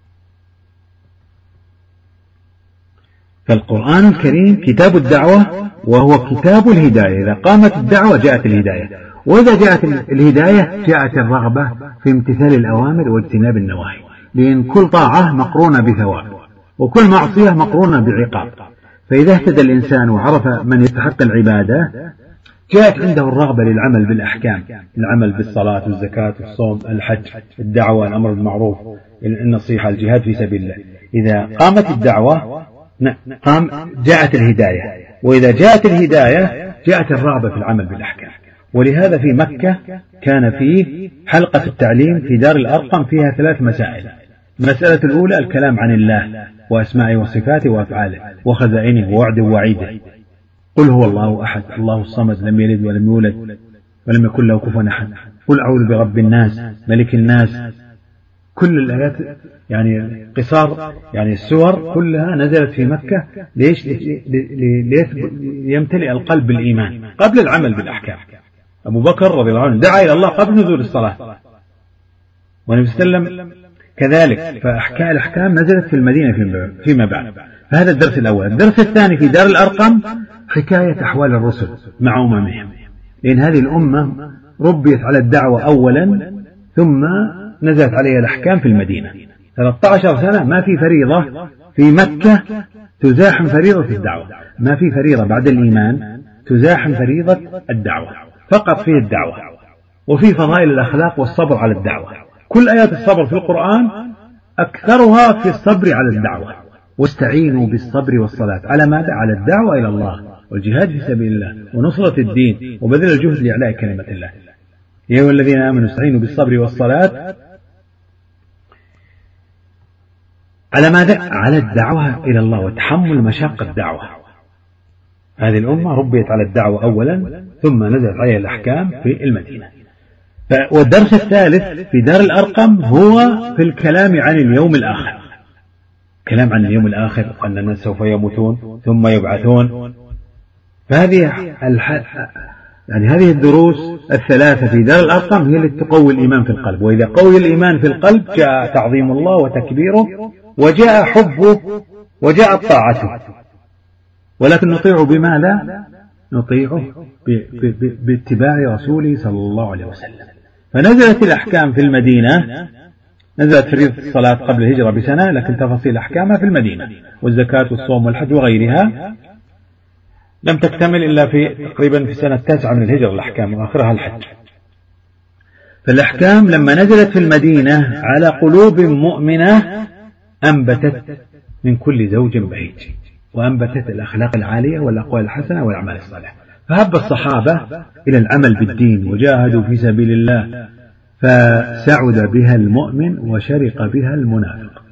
فالقرآن الكريم كتاب الدعوة وهو كتاب الهداية. إذا قامت الدعوة جاءت الهداية، وإذا جاءت الهداية جاءت الرغبة في امتثال الأوامر واجتناب النواهي، لأن كل طاعة مقرونة بثواب وكل معصية مقرونة بعقاب. فإذا اهتدى الإنسان وعرف من يستحق العبادة جاءت عنده الرغبة للعمل بالأحكام، العمل بالصلاة والزكاة والصوم الحج الدعوة الأمر بالمعروف النصيحة الجهاد في سبيل الله. إذا قامت الدعوة قام جاءت الهداية، وإذا جاءت الهداية جاءت الرغبة في العمل بالأحكام. ولهذا في مكة كان فيه حلقة التعليم في دار الأرقم فيها ثلاث مسائل. المسألة الأولى الكلام عن الله وأسمائه وصفاته وأفعاله وخزائنه ووعده ووعيده. قل هو الله أحد الله الصمد لم يلد ولم يولد ولم يكن له كفوا أحد. قل أعوذ برب الناس ملك الناس. كل الآيات يعني قصار يعني السور كلها نزلت في مكة. ليش؟ ليمتلئ القلب بالإيمان قبل العمل بالأحكام. أبو بكر رضي الله عنه دعا إلى الله قبل نزول الصلاة، والنبي صلى الله عليه وسلم كذلك فأحكام الأحكام نزلت في المدينة فيما بعد. فهذا الدرس الأول. الدرس الثاني في دار الأرقم حكاية أحوال الرسل مع أممهم، لأن هذه الأمة ربيت على الدعوة أولا ثم نزلت عليها الأحكام في المدينة. ثلاثة عشر سنة ما في فريضة في مكة تزاحم فريضة الدعوة، ما في فريضة بعد الإيمان تزاحم فريضة الدعوة، فقط فيه الدعوة. وفي فضائل الأخلاق والصبر على الدعوة. كل آيات الصبر في القرآن أكثرها في الصبر على الدعوة. واستعينوا بالصبر والصلاة على ماذا؟ على الدعوة إلى الله والجهاد في سبيل الله ونصرة الدين وبذل الجهد لإعلاء كلمة الله. يا أيها الذين آمنوا استعينوا بالصبر والصلاة على ماذا؟ على الدعوة إلى الله وتحمل مشاق الدعوة. هذه الأمة ربيت على الدعوة أولا ثم نزلت عليها الأحكام في المدينة. والدرس الثالث في دار الأرقم هو في الكلام عن اليوم الآخر، كلام عن اليوم الآخر وأن الناس سوف يموتون ثم يبعثون. فهذه يعني هذه الدروس الثلاثة في دار الأرقم هي التي تقوي الإيمان في القلب. وإذا قوي الإيمان في القلب جاء تعظيم الله وتكبيره وجاء حبه وجاء طاعته. ولكن نطيع بما لا نطيعه باتباع رسوله صلى الله عليه وسلم. فنزلت الأحكام في المدينة، نزلت فريضة الصلاة قبل الهجرة بسنة، لكن تفاصيل أحكامها في المدينة، والزكاة والصوم والحج وغيرها لم تكتمل إلا في تقريبا في سنة التاسعة من الهجرة الأحكام، وآخرها الحج. فالأحكام لما نزلت في المدينة على قلوب مؤمنة أنبتت من كل زوج بهيج، وأنبتت الأخلاق العالية والأقوال الحسنة والأعمال الصالحة. فهب الصحابة إلى العمل بالدين وجاهدوا في سبيل الله، فسعد بها المؤمن وشرق بها المنافق.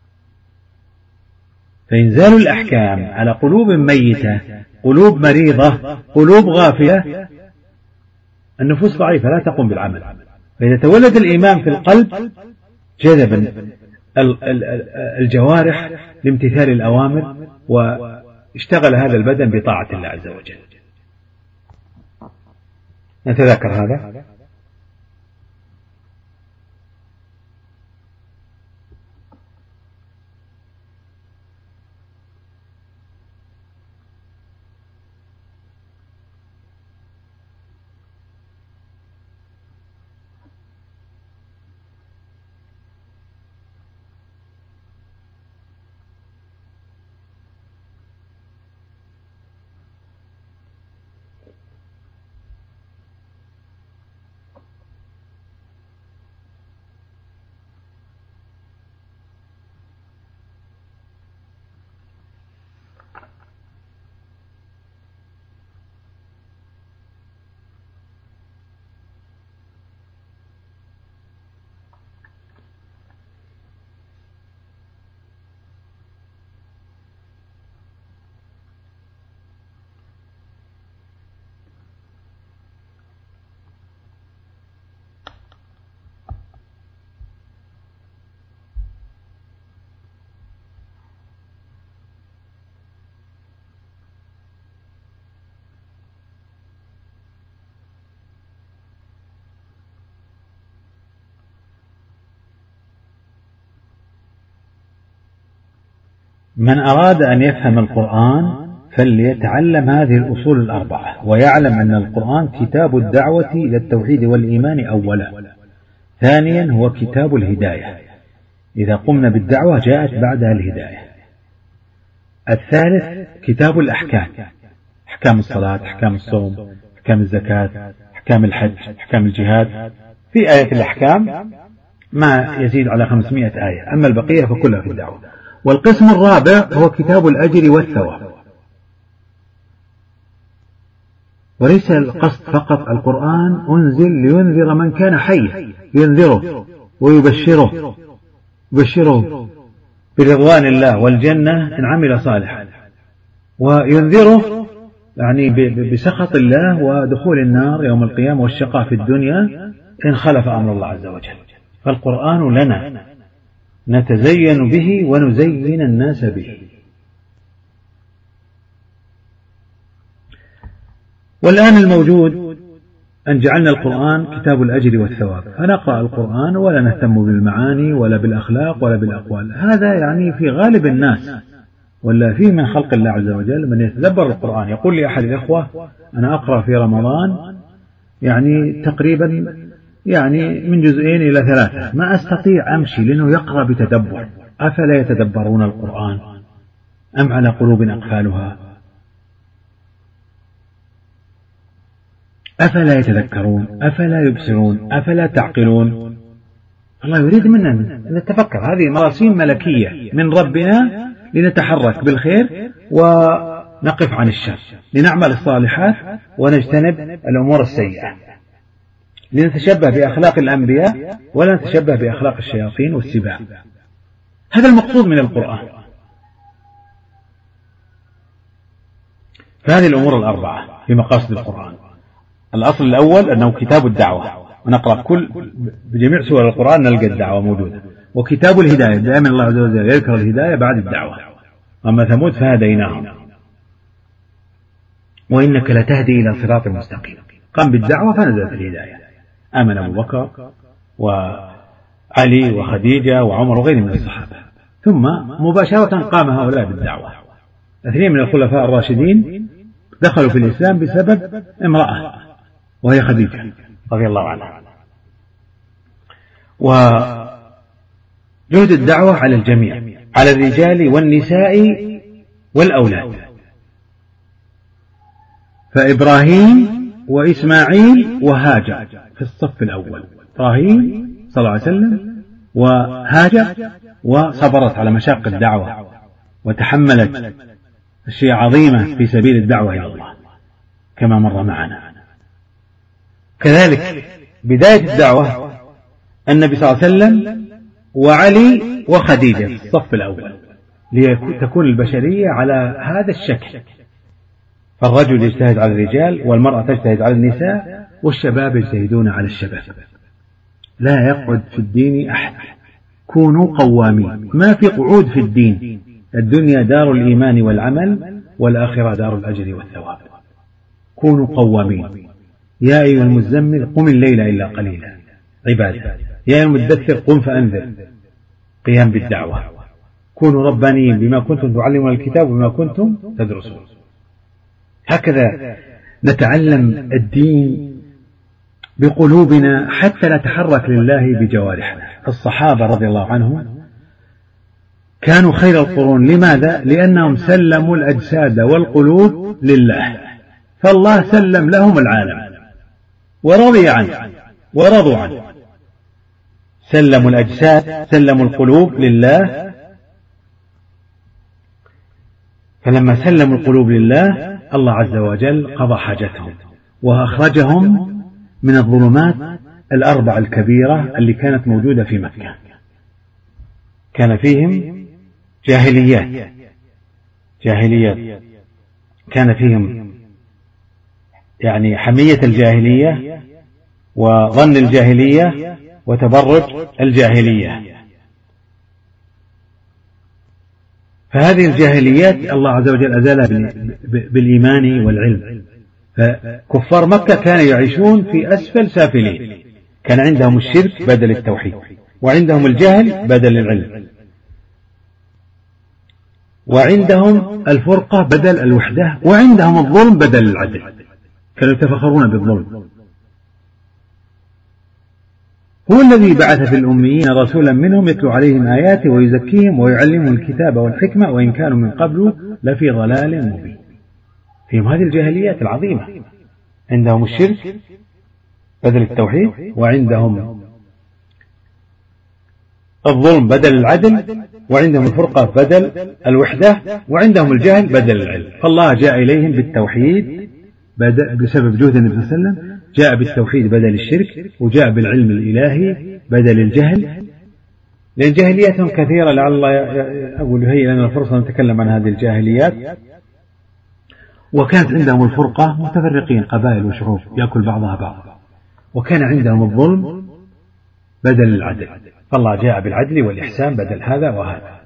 فإنزال الأحكام على قلوب ميتة، قلوب مريضة، قلوب غافلة، النفوس ضعيفة لا تقوم بالعمل. فإذا تولد الإيمان في القلب جذب الجوارح لامتثال الأوامر، واشتغل هذا البدن بطاعة الله عز وجل. نتذكر هذا. من أراد أن يفهم القرآن فليتعلم هذه الأصول الأربعة، ويعلم أن القرآن كتاب الدعوة إلى التوحيد والإيمان أولا. ثانيا هو كتاب الهداية، إذا قمنا بالدعوة جاءت بعدها الهداية. الثالث كتاب الأحكام، أحكام الصلاة، أحكام الصوم، أحكام الزكاة، أحكام الحج، أحكام الجهاد. في آية الأحكام ما يزيد على خمسمائة آية، أما البقية فكلها في الدعوة. والقسم الرابع هو كتاب الأجر والثواب. وليس القصد فقط القرآن أنزل لينذر من كان حيا، ينذره ويبشره يبشره برضوان الله والجنة إن عمل صالحا، وينذره يعني بسخط الله ودخول النار يوم القيامة والشقاء في الدنيا إن خلف أمر الله عز وجل. فالقرآن لنا نتزين به ونزين الناس به. والآن الموجود أن جعلنا القرآن كتاب الأجر والثواب، فنقرأ القرآن ولا نهتم بالمعاني ولا بالأخلاق ولا بالأقوال. هذا يعني في غالب الناس، ولا فيه من خلق الله عز وجل من يتدبر القرآن. يقول لي أحد الإخوة: أنا أقرأ في رمضان يعني تقريبا يعني من جزئين إلى ثلاثة، ما أستطيع أمشي لأنه يقرأ بتدبر. أفلا يتدبرون القرآن أم على قلوب أقفالها؟ أفلا يتذكرون؟ أفلا يبصرون؟ أفلا تعقلون؟ الله يريد منا أن نتفكر. هذه مراسيم ملكية من ربنا لنتحرك بالخير ونقف عن الشر، لنعمل الصالحات ونجتنب الأمور السيئة، لنتشبه بأخلاق الأنبياء ولا نتشبه بأخلاق الشياطين والسباع. هذا المقصود من القرآن. فهذه الأمور الأربعة في مقاصد القرآن. الأصل الأول أنه كتاب الدعوة، ونقرأ كل بجميع سور القرآن نلقى الدعوة موجودة. وكتاب الهداية، دائما الله عز وجل يذكر الهداية بعد الدعوة: أما ثمود فهديناهم وإنك لتهدي إلى صراط مستقيم. قام بالدعوة فنزلت الهداية، آمن أبو بكر وعلي وخديجة وعمر وغيرهم من الصحابة، ثم مباشرة قام هؤلاء بالدعوة. اثنين من الخلفاء الراشدين دخلوا في الإسلام بسبب امرأة وهي خديجة رضي الله عنها. وجهد الدعوة على الجميع، على الرجال والنساء والأولاد. فإبراهيم وإسماعيل وهاجر في الصف الأول. إبراهيم صلى الله عليه وسلم وهاجر، وصبرت على مشاق الدعوة وتحملت أشياء عظيمة في سبيل الدعوة إلى الله كما مر معنا. كذلك بداية الدعوة النبي صلى الله عليه وسلم وعلي وخديجة في الصف الأول، لتكون البشرية على هذا الشكل. فالرجل يجتهد على الرجال، والمرأة تجتهد على النساء، والشباب يجتهدون على الشباب. لا يقعد في الدين أحد. كونوا قوامين. ما في قعود في الدين. الدنيا دار الإيمان والعمل، والآخرة دار الأجر والثواب. كونوا قوامين. يا أيها المزمل قم الليل إلا قليلا، عبادة. يا أيها المدثر قم فأنذر، قيام بالدعوة. كونوا ربانيين بما كنتم تعلمون الكتاب وبما كنتم تدرسون. هكذا نتعلم الدين بقلوبنا حتى نتحرك لله بجوارحنا. الصحابة رضي الله عنهم كانوا خير القرون. لماذا؟ لأنهم سلموا الأجساد والقلوب لله، فالله سلم لهم العالم ورضي عنه ورضوا عنه. سلموا الأجساد، سلموا القلوب لله. فلما سلموا القلوب لله الله عز وجل قضى حاجتهم وأخرجهم من الظلمات الأربع الكبيرة اللي كانت موجودة في مكة. كان فيهم جاهليات جاهليات كان فيهم يعني حمية الجاهلية وظن الجاهلية وتبرج الجاهلية. فهذه الجاهليات الله عز وجل أزالها بالإيمان والعلم. فكفار مكة كانوا يعيشون في أسفل سافلين، كان عندهم الشرك بدل التوحيد، وعندهم الجهل بدل العلم، وعندهم الفرقة بدل الوحدة، وعندهم الظلم بدل العدل. كانوا يتفخرون بالظلم. هو الذي بعث في الأميين رسولا منهم يتلو عليهم آياته ويزكيهم ويعلمهم الكتاب والحكمة وإن كانوا من قبل لفي ضلال مبين. فيهم هذه الجاهليات العظيمة، عندهم الشرك بدل التوحيد، وعندهم الظلم بدل العدل، وعندهم الفرقة بدل الوحدة، وعندهم الجهل بدل العلم. فالله جاء إليهم بالتوحيد بسبب جهد النبي صلى الله عليه وسلم، جاء بالتوحيد بدل الشرك، وجاء بالعلم الإلهي بدل الجهل. لأن جاهلياتهم كثيرة، لعل الله أقول هي لنا الفرصة نتكلم عن هذه الجاهليات. وكانت عندهم الفرقة متفرقين قبائل وشعوب يأكل بعضها بعضا، وكان عندهم الظلم بدل العدل، فالله جاء بالعدل والإحسان بدل هذا وهذا.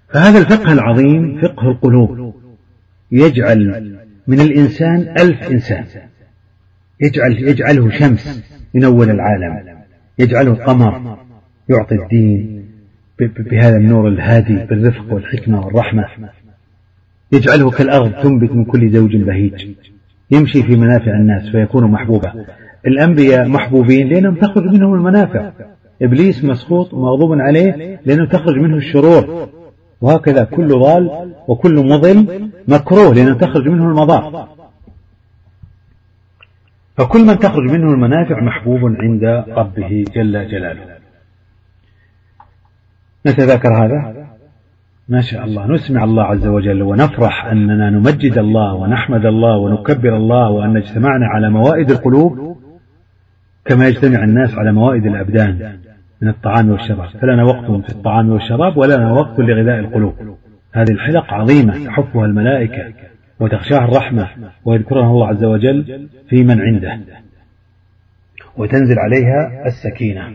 فهذا الفقه العظيم فقه القلوب يجعل من الإنسان ألف إنسان، يجعل يجعله شمس ينور العالم، يجعله قمر يعطي الدين بهذا النور الهادي بالرفق والحكمة والرحمة، يجعله كالأرض تنبت من كل زوج بهيج، يمشي في منافع الناس فيكون محبوبا. الأنبياء محبوبين لأنهم تخرج منهم المنافع، إبليس مسخوط ومغضوب عليه لأنه تخرج منه الشرور، وهكذا كل ضال وكل مضل مكروه لأنه تخرج منه المضار. فكل من تخرج منه المنافع محبوب عند ربه جل جلاله. نتذكر هذا ما شاء الله، نسمع الله عز وجل ونفرح أننا نمجد الله ونحمد الله ونكبر الله، وأن اجتمعنا على موائد القلوب كما يجتمع الناس على موائد الأبدان من الطعام والشراب، فلنا وقت في الطعام والشراب ولنا وقت لغذاء القلوب. هذه الحلق عظيمة تحفها الملائكة وتخشاها الرحمة ويذكرها الله عز وجل في من عنده، وتنزل عليها السكينة.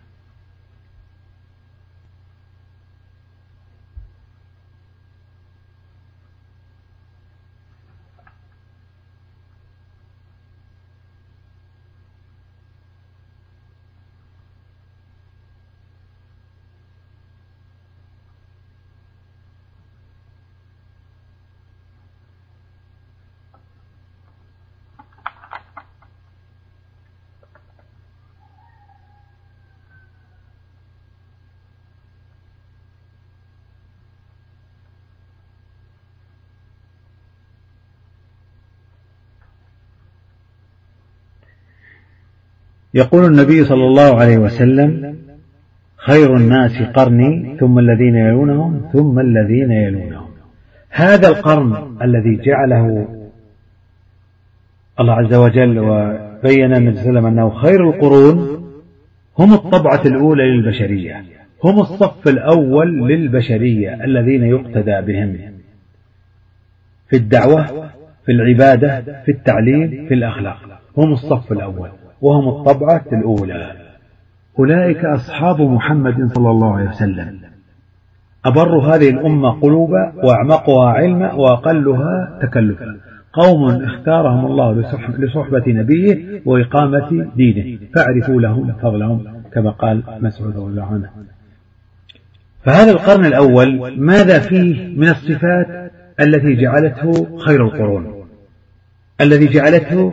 يقول النبي صلى الله عليه وسلم: خير الناس قرني ثم الذين يلونهم ثم الذين يلونهم. هذا القرن الذي جعله الله عز وجل وبين النبي صلى الله عليه وسلم أنه خير القرون هم الطبعة الأولى للبشرية، هم الصف الأول للبشرية الذين يقتدى بهم في الدعوة، في العبادة، في التعليم، في الأخلاق، هم الصف الأول وهم الطبعة الأولى. أولئك أصحاب محمد صلى الله عليه وسلم، أبر هذه الأمة قلوبا وأعمقها علما وأقلها تكلفا، قوم اختارهم الله لصحبة نبيه وإقامة دينه فاعرفوا لهم فضلهم كما قال مسعود رضي الله عنه. فهذا القرن الأول ماذا فيه من الصفات التي جعلته خير القرون، الذي جعلته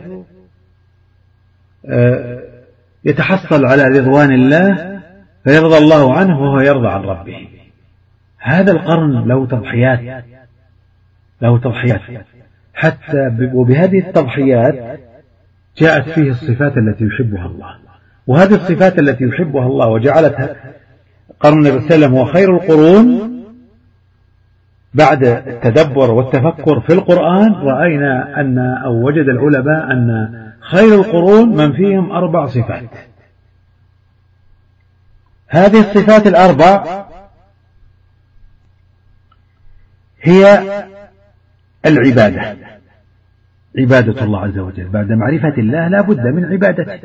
يتحصل على رضوان الله فيرضى الله عنه وهو يرضى عن ربه. هذا القرن له تضحيات، له تضحيات حتى وبهذه التضحيات جاءت فيه الصفات التي يحبها الله، وهذه الصفات التي يحبها الله وجعلتها قرن النبي صلى الله عليه وسلم هو خير القرون. بعد التدبر والتفكر في القرآن رأينا أن أو وجد العلماء أن خير القرون من فيهم أربع صفات. هذه الصفات الأربع هي العبادة، عبادة الله عز وجل، بعد معرفة الله لا بد من عبادته.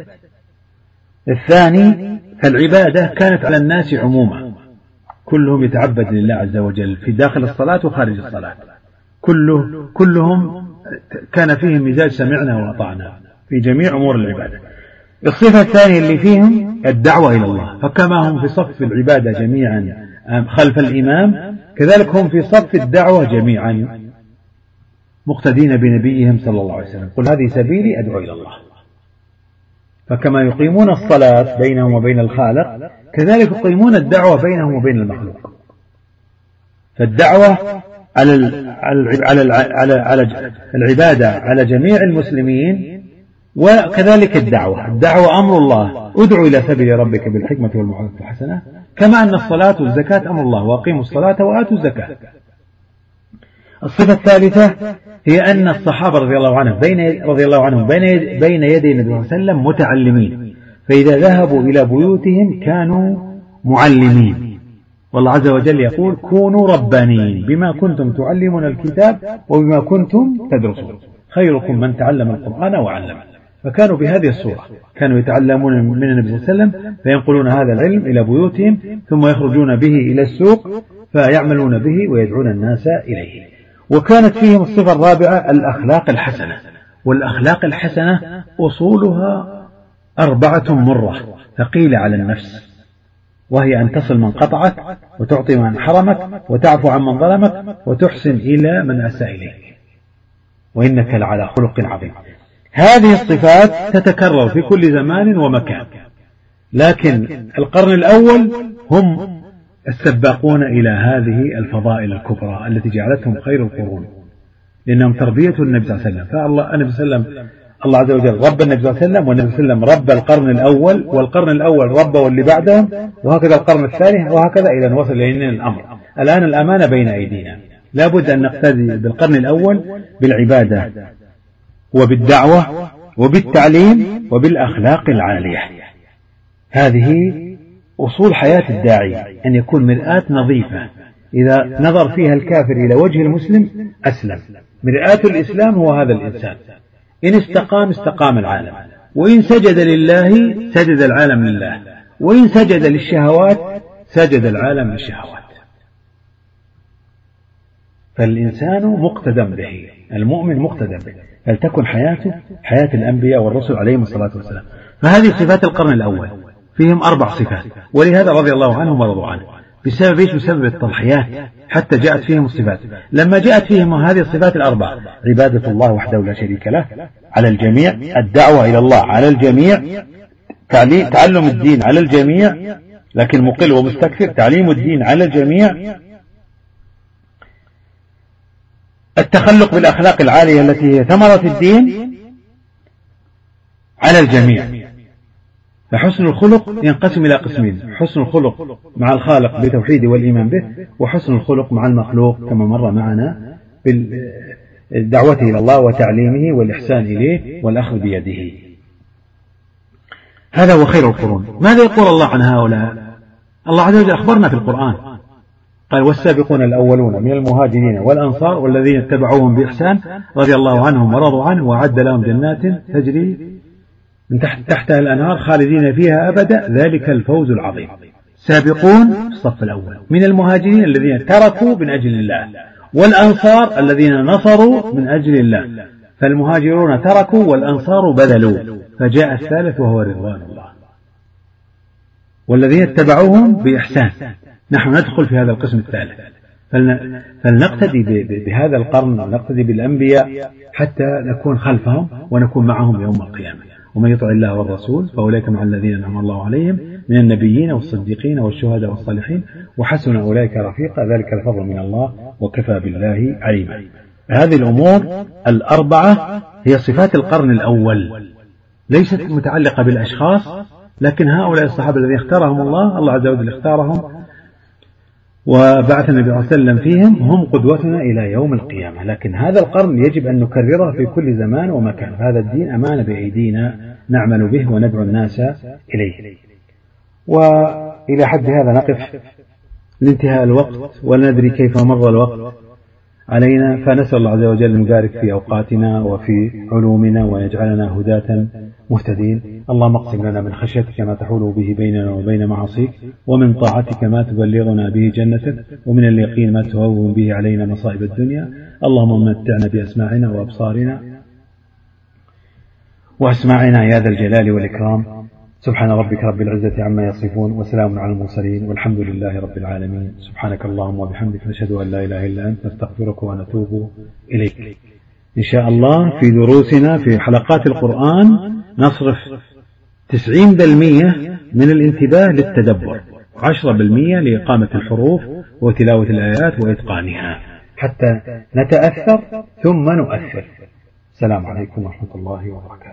الثاني فالعبادة كانت على الناس عموما، كلهم يتعبد لله عز وجل في داخل الصلاة وخارج الصلاة، كله كلهم كان فيهم مزاج سمعنا وأطعنا في جميع أمور العبادة. الصفة الثانية اللي فيهم الدعوة إلى الله، فكما هم في صف العبادة جميعا خلف الإمام كذلك هم في صف الدعوة جميعا مقتدين بنبيهم صلى الله عليه وسلم، قل هذه سبيلي أدعو إلى الله. فكما يقيمون الصلاة بينهم وبين الخالق كذلك يقيمون الدعوة بينهم وبين المخلوق. فالدعوة على على على على العبادة على جميع المسلمين، وكذلك الدعوة الدعوة أمر الله، ادعو إلى سبيل ربك بالحكمة والموعظة الحسنة، كما أن الصلاة والزكاة أمر الله، وأقيموا الصلاة وآتوا الزكاة. الصفة الثالثة هي أن الصحابة رضي الله عنهم بين رضي الله عنهم بين بين يدي النبي صلى الله عليه وسلم متعلمين، فإذا ذهبوا إلى بيوتهم كانوا معلمين. والله عز وجل يقول: كونوا ربانيين بما كنتم تعلمون الكتاب وبما كنتم تدرسون، خيركم من تعلم القرآن وعلمه. فكانوا بهذه الصورة، كانوا يتعلمون من النبي صلى الله عليه وسلم فينقلون هذا العلم إلى بيوتهم ثم يخرجون به إلى السوق فيعملون به ويدعون الناس إليه. وكانت فيهم الصفة الرابعة الأخلاق الحسنة. والأخلاق الحسنة أصولها أربعة مرة ثقيلة على النفس، وهي أن تصل من قطعك، وتعطي من حرمك، وتعفو عن من ظلمك، وتحسن إلى من أساء إليك، وإنك لعلى خلق عظيم. هذه الصفات تتكرر في كل زمان ومكان، لكن القرن الأول هم السباقون إلى هذه الفضائل الكبرى التي جعلتهم خير القرون، لأنهم تربية النبي صلى الله عليه وسلم. فالله النبي صلى الله عليه وسلم الله عز وجل رب النبي صلى الله عليه وسلم، والنبي صلى الله عليه وسلم رب القرن الأول، والقرن الأول ربه واللي بعدهم، وهكذا القرن الثاني، وهكذا إلى أن وصل إلينا الأمر. الآن الأمانة بين أيدينا، لا بد أن نقتدي بالقرن الأول بالعبادة وبالدعوة وبالتعليم وبالأخلاق العالية. هذه أصول حياة الداعي، أن يكون مرآة نظيفة إذا نظر فيها الكافر إلى وجه المسلم أسلم. مرآة الإسلام هو هذا الإنسان، إن استقام استقام العالم، وإن سجد لله سجد العالم لله، وإن سجد للشهوات سجد العالم للشهوات. فالإنسان مقتدى به، المؤمن مقتدى به، فلتكن حياته حياة الأنبياء والرسل عليهم الصلاة والسلام. فهذه صفات القرن الأول، فيهم أربع صفات، ولهذا رضي الله عنهم ورضوا عنه. بسبب إيش؟ بسبب التضحيات، حتى جاءت فيهم الصفات. لما جاءت فيهم هذه الصفات الأربع: عبادة الله وحده لا شريك له على الجميع، الدعوة إلى الله على الجميع، تعلم الدين على الجميع لكن مقل ومستكثر، تعليم الدين على الجميع، التخلق بالأخلاق العالية التي هي ثمرة الدين على الجميع. فحسن الخلق ينقسم إلى قسمين: حسن الخلق مع الخالق بتوحيده والإيمان به، وحسن الخلق مع المخلوق كما مر معنا بالدعوة إلى الله وتعليمه والإحسان إليه والأخذ بيده. هذا هو خير القرون. ماذا يقول الله عن هؤلاء؟ الله عز وجل أخبرنا في القرآن، قال: والسابقون الأولون من المهاجرين والأنصار والذين اتبعوهم بإحسان رضي الله عنهم ورضوا عنه وأعد لهم جنات تجري من تحت تحتها الأنهار خالدين فيها أبدا ذلك الفوز العظيم. سابقون الصف الأول من المهاجرين الذين تركوا من أجل الله، والأنصار الذين نصروا من أجل الله. فالمهاجرون تركوا والأنصار بذلوا، فجاء الثالث وهو رضوان الله. والذين اتبعوهم بإحسان، نحن ندخل في هذا القسم الثالث، فلنقتدي بهذا القرن ونقتدي بالأنبياء حتى نكون خلفهم ونكون معهم يوم القيامة. ومن يطع الله والرسول فأولئك مع الذين أنعم الله عليهم من النبيين والصديقين والشهداء والصالحين وحسن أولئك رفيقا ذلك الفضل من الله وكفى بالله عليما. هذه الأمور الأربعة هي صفات القرن الأول، ليست متعلقة بالأشخاص، لكن هؤلاء الصحابة الذين اختارهم الله، الله عز وجل اختارهم وبعث النبي صلى الله عليه وسلم فيهم، هم قدوتنا إلى يوم القيامة. لكن هذا القرن يجب أن نكرره في كل زمان ومكان. هذا الدين أمانة بأيدينا نعمل به وندعو الناس إليه. وإلى حد هذا نقف لانتهاء الوقت، ولا ندري كيف مر الوقت علينا، فنسأل الله عز وجل أن يبارك في أوقاتنا وفي علومنا ويجعلنا هداة مهتدين. اللهم اقسم لنا من خشيتك ما تحول به بيننا وبين معاصيك، ومن طاعتك ما تبلغنا به جنتك، ومن اليقين ما تهون به علينا مصائب الدنيا. اللهم متعنا بأسماعنا وأبصارنا وأسماعنا يا ذا الجلال والإكرام. سبحان ربك رب العزة عما يصفون، وسلام على المرسلين، والحمد لله رب العالمين. سبحانك اللهم وبحمدك، نشهد أن لا إله إلا أنت، نستغفرك ونتوب إليك. إن شاء الله في دروسنا في حلقات القرآن نصرف تسعين بالمئة من الانتباه للتدبر، عشرة بالمئة لإقامة الحروف وتلاوة الآيات وإتقانها، حتى نتأثر ثم نؤثر. السلام عليكم ورحمة الله وبركاته.